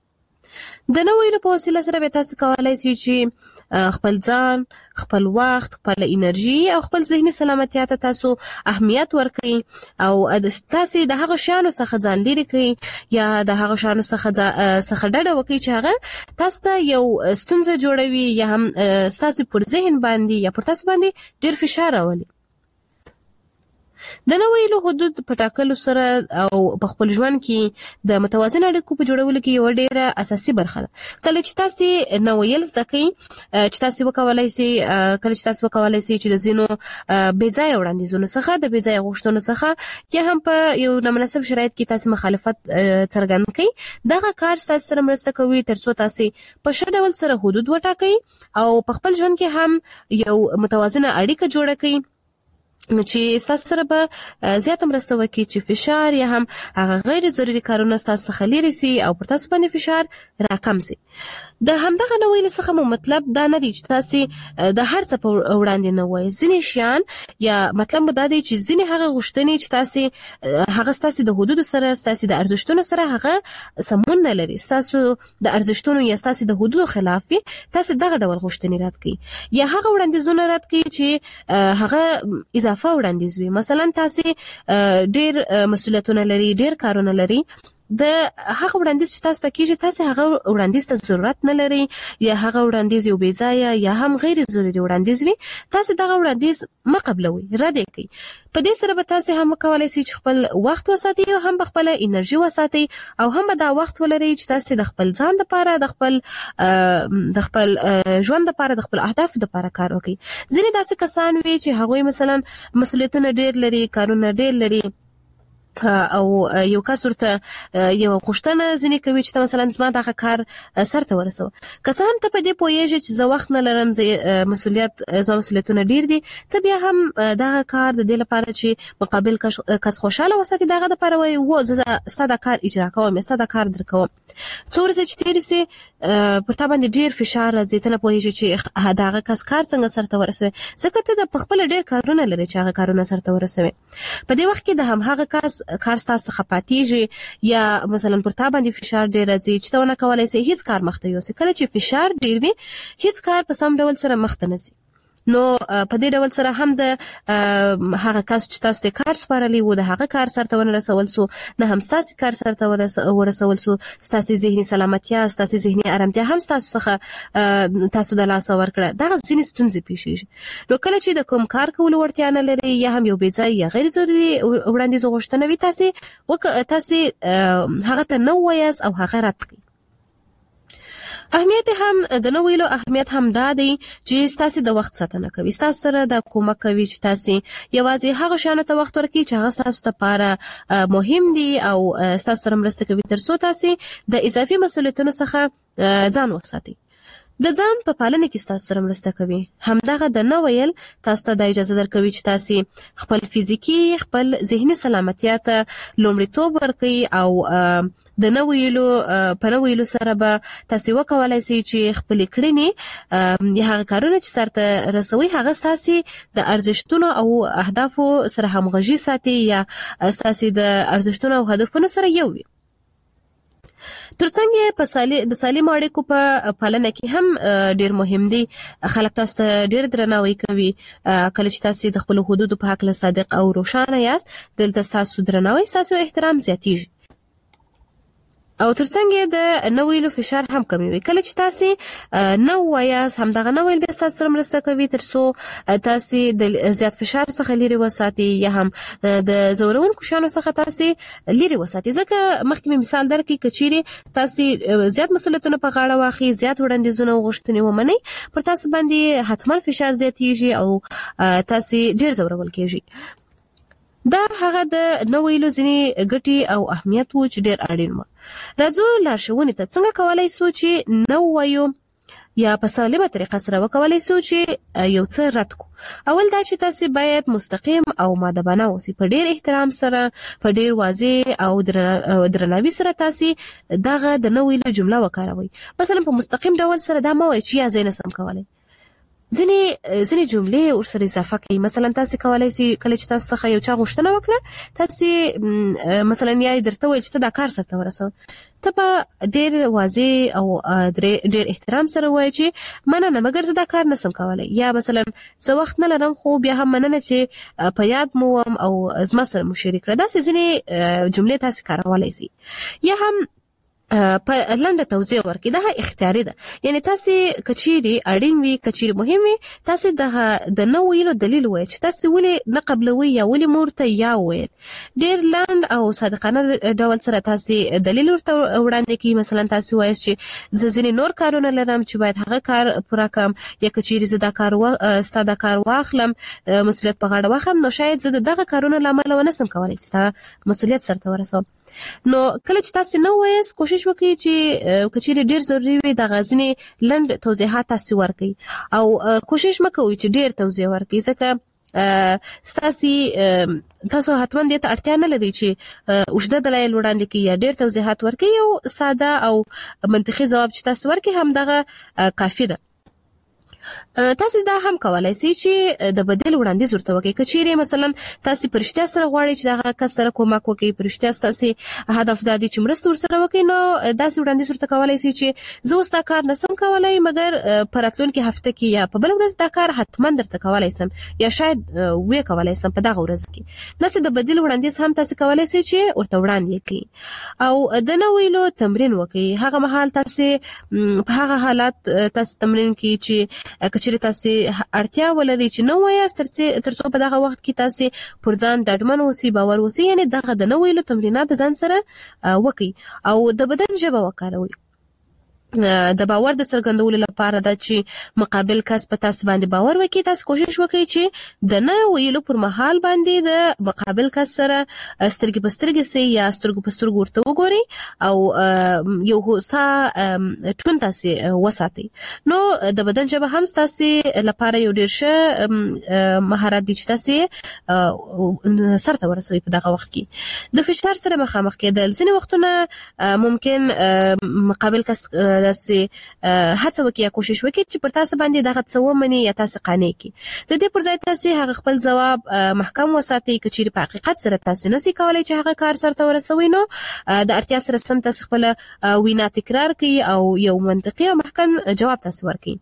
Speaker 5: د نوې په وسیله سره به تاسو کولای شئ چې خپل ځان، خپل وخت، خپل انرژي او خپل ذهني سلامتیا ته تاسو اهمیت ورکړئ او تاسو د هغه شیانو څخه ځان لري کړئ یا د هغه شیانو څخه څخه ډډه وکړئ چې هغه تاسو ته یو ستونزه جوړوي یا هم تاسو پر ذهن باندې یا پر تاسو باندې ډیر فشار راولي. د نویلو حدود په ټاکلو سره او په خپل ژوند کې د متوازن اړیکو په جوړولو کې یو ډیره اساسي برخه ده. کله چې تاسو نویل زده کوئ چې تاسو وکولای شئ کله چې تاسو وکولای شئ چې د زینو بې ځایه وړاندیزونو څخه د بې ځایه غوښتنو څخه یا هم په یو نامناسب شرایط کې تاسو مخالفت څرګند کړئ، دغه کار تاسو سره مرسته کوي ترڅو تاسو په ښه ډول سره حدود وټاکئ او په خپل ژوند کې هم یو متوازنه اړیکه جوړه کړئ نو چې تاسو سره به زیاته مرسته وکړي چې فشار یا هم هغه غیر ضروري کارونه تاسو څخه لري سي او پر تاسو باندې فشار راکم سي. د همدغه نوې څخه مو مطلب دا نه دی چې تاسو د هر څه په وړاندې نه وایي. ځینې شیان یا مطلب مو دا دی چې ځینې هغه غوښتنې چې تاسو هغه تاسو د حدود سره تاسو د ارزښتونو سره هغه سمون نه لري، تاسو د ارزښتونو یا تاسو د حدودو خلاف تاسو دغه ډول غوښتنې رد کړئ یا هغه وړاندیزونه رد کړئ چې هغه اضافه وړاندیز وي. مثلا تاسو ډیر مسؤلیتونه لري، ډیر کارونه لري، د هغه وړاندیز چې تاسو ته کیږي تاسو هغه وړاندیز ته ضرورت نه لري یا هغه وړاندیز یو بې ځایه یا هم غیر ضروري وړاندیز وي، تاسو دغه وړاندیز مه قبلوئ، رد یې کړئ. په دې سره به تاسو هم وکولای شئ چې خپل وخت وساتئ او هم خپل انرژي وساتئ او هم دا وخت ولرئ چې تاسو د خپل ځان لپاره د خپل د خپل ژوند لپاره د خپل اهداف لپاره کار وکړئ. ځینې داسې کسان وي چې هغوی مثلا مسؤلیتونه ډیر لري، کارونه ډیر لري او یو کس ورته یو غوښتنه ځینې کوي چې مثلا زما دغه کار سرته ورسوه. که څه هم ته په دې پوهېږې چې زه وخت نه لرم، زه مسؤلیت زما مسؤلیتونه ډیر دي، ته بیا هم دغه کار د دې لپاره چې مقابل کس خوشحاله وساتي دغه دپاره وایي و زه ستا دا کار اجرا کوم یا ستا دا کار در کوم. څو ورځې چې تېرې سي پر تا باندې ډیر فشار راځي، ته نه پوهېږې چې دغه کس کار څنګه سرته ورسوي ځکه ته د پخپله ډیر کارونه لري چې هغه کارونه سرته ورسوي. په دې وخت کې د همهغه کس کار ستاسو څخه پاتېږي یا مثلا پر تا باندې فشار ډیر راځي چې ته ونه کولی شې هیڅ کار مخته یوسې. کله چې فشار ډیر وي هیڅ کار په سم ډول سره مخته نه ځي. نو په دې ډول سره هم د هغه کس چې تاسو ته کار سپارلی و د هغه کار سرته ونه رسول سو، نه هم ستاسو کار سرته ورسول سو، ستاسو ذهني سلامتیا، ستاسو ذهني ارامتیا هم ستاسو څخه تاسو د لاسه ورکړه. دغه ځینې ستونزې پیښیږي. نو کله چې د کوم کار کولو وړتیا نه لري یا هم یو بې ځایه یا غیر ضروري وړاندیز غوښتنه وي، تاسو تاسو هغه ته نه وایاست او هغه رد کړئ. اهمیت هم د نو ویلو اهمیت هم دا دی چې تاسو د وخت ساتنه کوي، تاسو سره د کومک کوي چې تاسو یوازې هغه شانو ته وخت ورکړئ چې هغه تاسو لپاره مهم دي او تاسو سره مرسته کوي ترڅو تاسو د اضافي مسؤلیتونو څخه ځان وساتئ. د ځان په پالنه کې تاسو سره مرسته کوي. همدغه د نو ویل تاسو ته د اجازه درکوي چې تاسو خپل فزیکی خپل ذهني سلامتیا ته لومړیتوب ورکړئ او د نو ویلو په نو ویلو سره به تاسو وکولای شئ چې خپل کړنې یا هغه کارونه چې سرته رسوي هغه تاسو د ارزښتونو او اهدافو سره همغږي ساتي یا تاسو د ارزښتونو او هدفونو سره یو وي. ترڅنګ په سالي د سالم اړیکو په پالنه کې هم ډیر مهم دي. خلک تاسو ته ډیر درناوی کوي کله چې تاسو د خپل حدودو په حق له صادق او روښانه یاست. دلته تاسو درناوی تاسو احترام زیاتیږي او ترڅنګ د نو ویلو فشار هم کموي. کله چې تاسو نو وایاست همدغه نو ویل به تاسو سره مرسته کوي ترڅو تاسو د زیات فشار څخه لري وساتئ یا هم د زورونکو شانو څخه تاسو لري وساتئ. ځکه مخکې مثال درکې کچيري تاسو زیات مسؤلیتونه په غاړه واخلئ، زیات وړاندیزونه او غوښتنې ومنئ، پر تاسو باندې حتما فشار زیاتیږي او تاسو ډیر زورول کیږي. دا هغه د نو ویلو ځینې ګټې او اهمیت وو چې ډیر اړین و. راځو لارښوونې ته څنګه کولای شو چې نو وایو یا په سالمه طریقه سره وکولای شو چې یو څه رد کو. اول دا چې تاسو باید مستقیم او مؤدبانه اوسئ، په ډیر احترام سره، په ډیر واضح او درناوي سره تاسو دغه د نو ویلو جمله وکاروئ. مثلا په مستقیم ډول سره دا مو وایي چې یا زین سم کولای. ځینې ځینې جملې ورسره اضافه کوي. مثلا تاسو کولای شئ کله چې تاسو څخه یو چا غوښتنه وکړه تاسو مثلا یا درته وایي چې دا کار سره ورسو، ته په ډیر واضح او ډیر احترام سره وایي چې مننه مګر زه دا کار نسم کولای، یا مثلا زه وخت نه لرم خو بیا هم مننه چې په یاد مو وم او زما سره مو شریک کړه. داسې ځینې جملې تاسو کارولای شئ. یا هم په لنډه توضیح ورکړي. دا اختیاري ده، یعنی تاسو کچيري اړین وي کچيري مهم وي تاسو د د نو ویلو دلیل وایي چې تاسو ولې نه قبلوي یا ولې مورته یا وایي. ډیر لاند او صادقانه ډول سره تاسو دلیل ورته وړاندې کوي. مثلا تاسو وایي چې زه ځینې نور کارونه لرم چې باید هغه کار پوره کړم، یا کچيري زه دا کار ستاسو کار واخلم مسؤلیت په غاړه واخلم، نو شاید زه دغه کارونه لامل ونسم کولای چې مسؤلیت سره ورسوم. نو کله چې تاسو نو وایي کوشش وکړئ چې کچيري ډیر ضروري وي د غازنی لند توضیحات تاسو ورکړئ او کوشش مکوئ چې ډیر توضیح ورکړئ، ځکه تاسو تاسو حتما دې ته اړتیا نه لري چې اوږده دلایل وړاندې کړئ یا ډیر توضیحات ورکړئ. یو ساده او منطقي ځواب چې تاسو ورکړئ هم دغه کافي ده. تاسو دا هم کولای شئ چې د بدیل وړاندیز ورته وکړئ. کچيري مثلا تاسو پرشتیا سره غواړئ چې دا کس سره کومک وکړي، پرشتیا تاسو هدف دا دي چې مرسته ورسره وکړئ، نو داسې وړاندیز ورته کولای شئ چې زه اوس دا کار نسم کولای مګر په راتلونکي هفته کې یا په بل ورځ دا کار حتما درته کولای سم یا شاید وې کولای سم په دغه ورځ کې. داسې د بدیل وړاندیز هم تاسو کولای شئ چې ورته وړاندې کړئ او د نو ویلو تمرین وکړئ. هغه مهال تاسو په هغه حالت تاسو تمرین کړئ چې کچيري تاسو اړتیا ولري چې نو وایاست ترڅو په دغه وخت کې تاسو پر ځان ډاډمن اوسئ، باور اوسئ. یعنی دغه د نو ویلو تمرینات ځان سره وکړئ او د بدن ژبه وکاروئ. د باور د څرګندولو لپاره دا چې مقابل کس په تاسو باندې باور وکړي، تاسو کوشش وکړئ چې د نه ویلو پر مهال باندې د مقابل کس سره سترګې په سترګې سي یا سترګو په سترګو ورته وګورئ او یو هوسا ټون تاسو وساتئ. نو د بدن ژبه هم تاسو لپاره یو ډیر ښه مهارت دی چې تاسو سرته ورسوي په دغه وخت کې. د فشار سره مخامخ کېدل ځینې وختونه ممکن مقابل کس داسې هڅه وکړي یا کوشش وکړي چې پر تاسو باندې دغه څه ومني یا تاسو قانع کړي. د دې پر ځای تاسو هغه خپل ځواب محکم وساتئ. کچيري په حقیقت سره تاسو نشئ کولای چې هغه کار سره ورسوي، نو د اړتیا سره سم تاسو خپل وینا تکرار کړئ او یو منطقي او محکم جواب تاسو ورکړئ.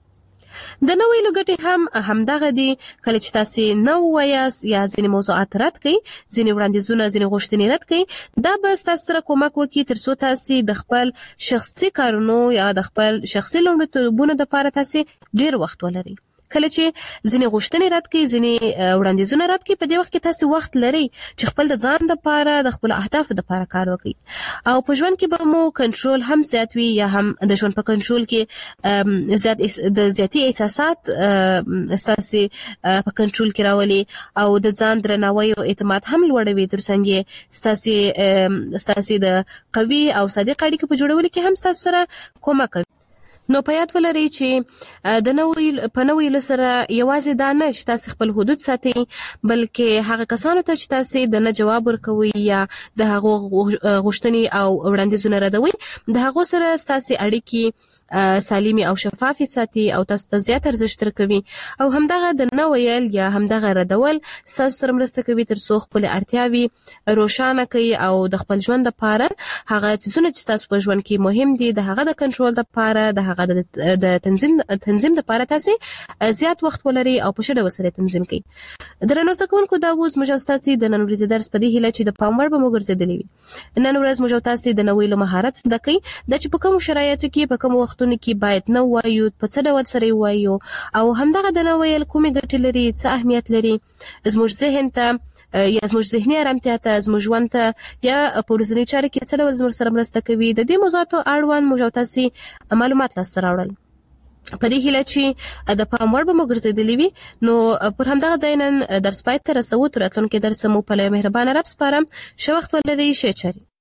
Speaker 5: د نو ویلو ګټې هم همدغه دي. کله چې تاسو نو وایاست یا ځینې موضوعات رد کړئ، ځینې وړاندیزونه ځینې غوښتنې رد کړئ، دا به تاسو سره کومک وکړي ترڅو تاسو د خپل شخصي کارونو یا د خپل شخصي لومړیتوبونو لپاره تاسو ډیر وخت ولرئ. کله چې ځینې غوښتنې رد کړي ځینې وړاندیزونه رد کړي په دې وخت کې تاسو وخت لري چې خپل د ځان لپاره د خپل اهدافو لپاره کار وکړي او په ژوند کې به مو کنټرول هم زیات وي یا هم د ژوند په کنټرول کې زیات د زیاتي احساسات اساسي په کنټرول کې راولي او د ځان درناوي او اعتماد هم لوړوي ترڅنګ ستاسي ستاسي د قوي او صادق اړیکو په جوړولو کې هم ستاسو سره کومک کوي. نو په یاد ولرئ چې د نوې په نوې لسره یوازې دا نه چې تاسو خپل حدود ساتئ بلکې هغه کسانو ته چې تاسو د نه جواب ورکوي یا د هغو غوښتنې او وړاندیزونه ردوي د هغو سره تاسو اړیکې سالمي او شفافي ساتي او تاسو ته زیات ارزښت ورکوي او همدغه د نه ویل یا همدغه ردول تاسو سره مرسته کوي ترڅو خپل اړتیاوي روښانه کوي او د خپل ژوند لپاره هغه څه چې تاسو په ژوند کې مهم دي د هغه د کنټرول لپاره د هغه د تنظیم تنظیم لپاره تاسو زیات وخت ولري او په شډه وسره تنظیم کوي. درنو زکونکو دا اوس موږ تاسو د نن ورځې درس په دې هیله چې د پاموړ به موږ ګرځېدلی وي. نن ورځ موږ تاسو د نوې مهارت زده کوي د چې په کوم شرایطو کې په کوم وختونو کې باید نو وایو په څه ډول سره وایو او همدغه د نو ویل کومې ګټې لري څه اهمیت لري زموږ ذهن ته یا زموږ ذهني آرامتیا ته زموږ ژوند ته یا په ورځني چارو کې څه ډول زموږ سره مرسته کوي. د دې موضوعاتو اړوند موږ تاسو معلومات لاسته راوړل په دې هیله چې د پام وړ به مو ګرځېدلی وي. نو پر همدغه ځای نن درس پای ته رسوو تر راتلونکي درس مو په مهربانه رب سپارم. ښه وخت ولرئ. ښه چارې.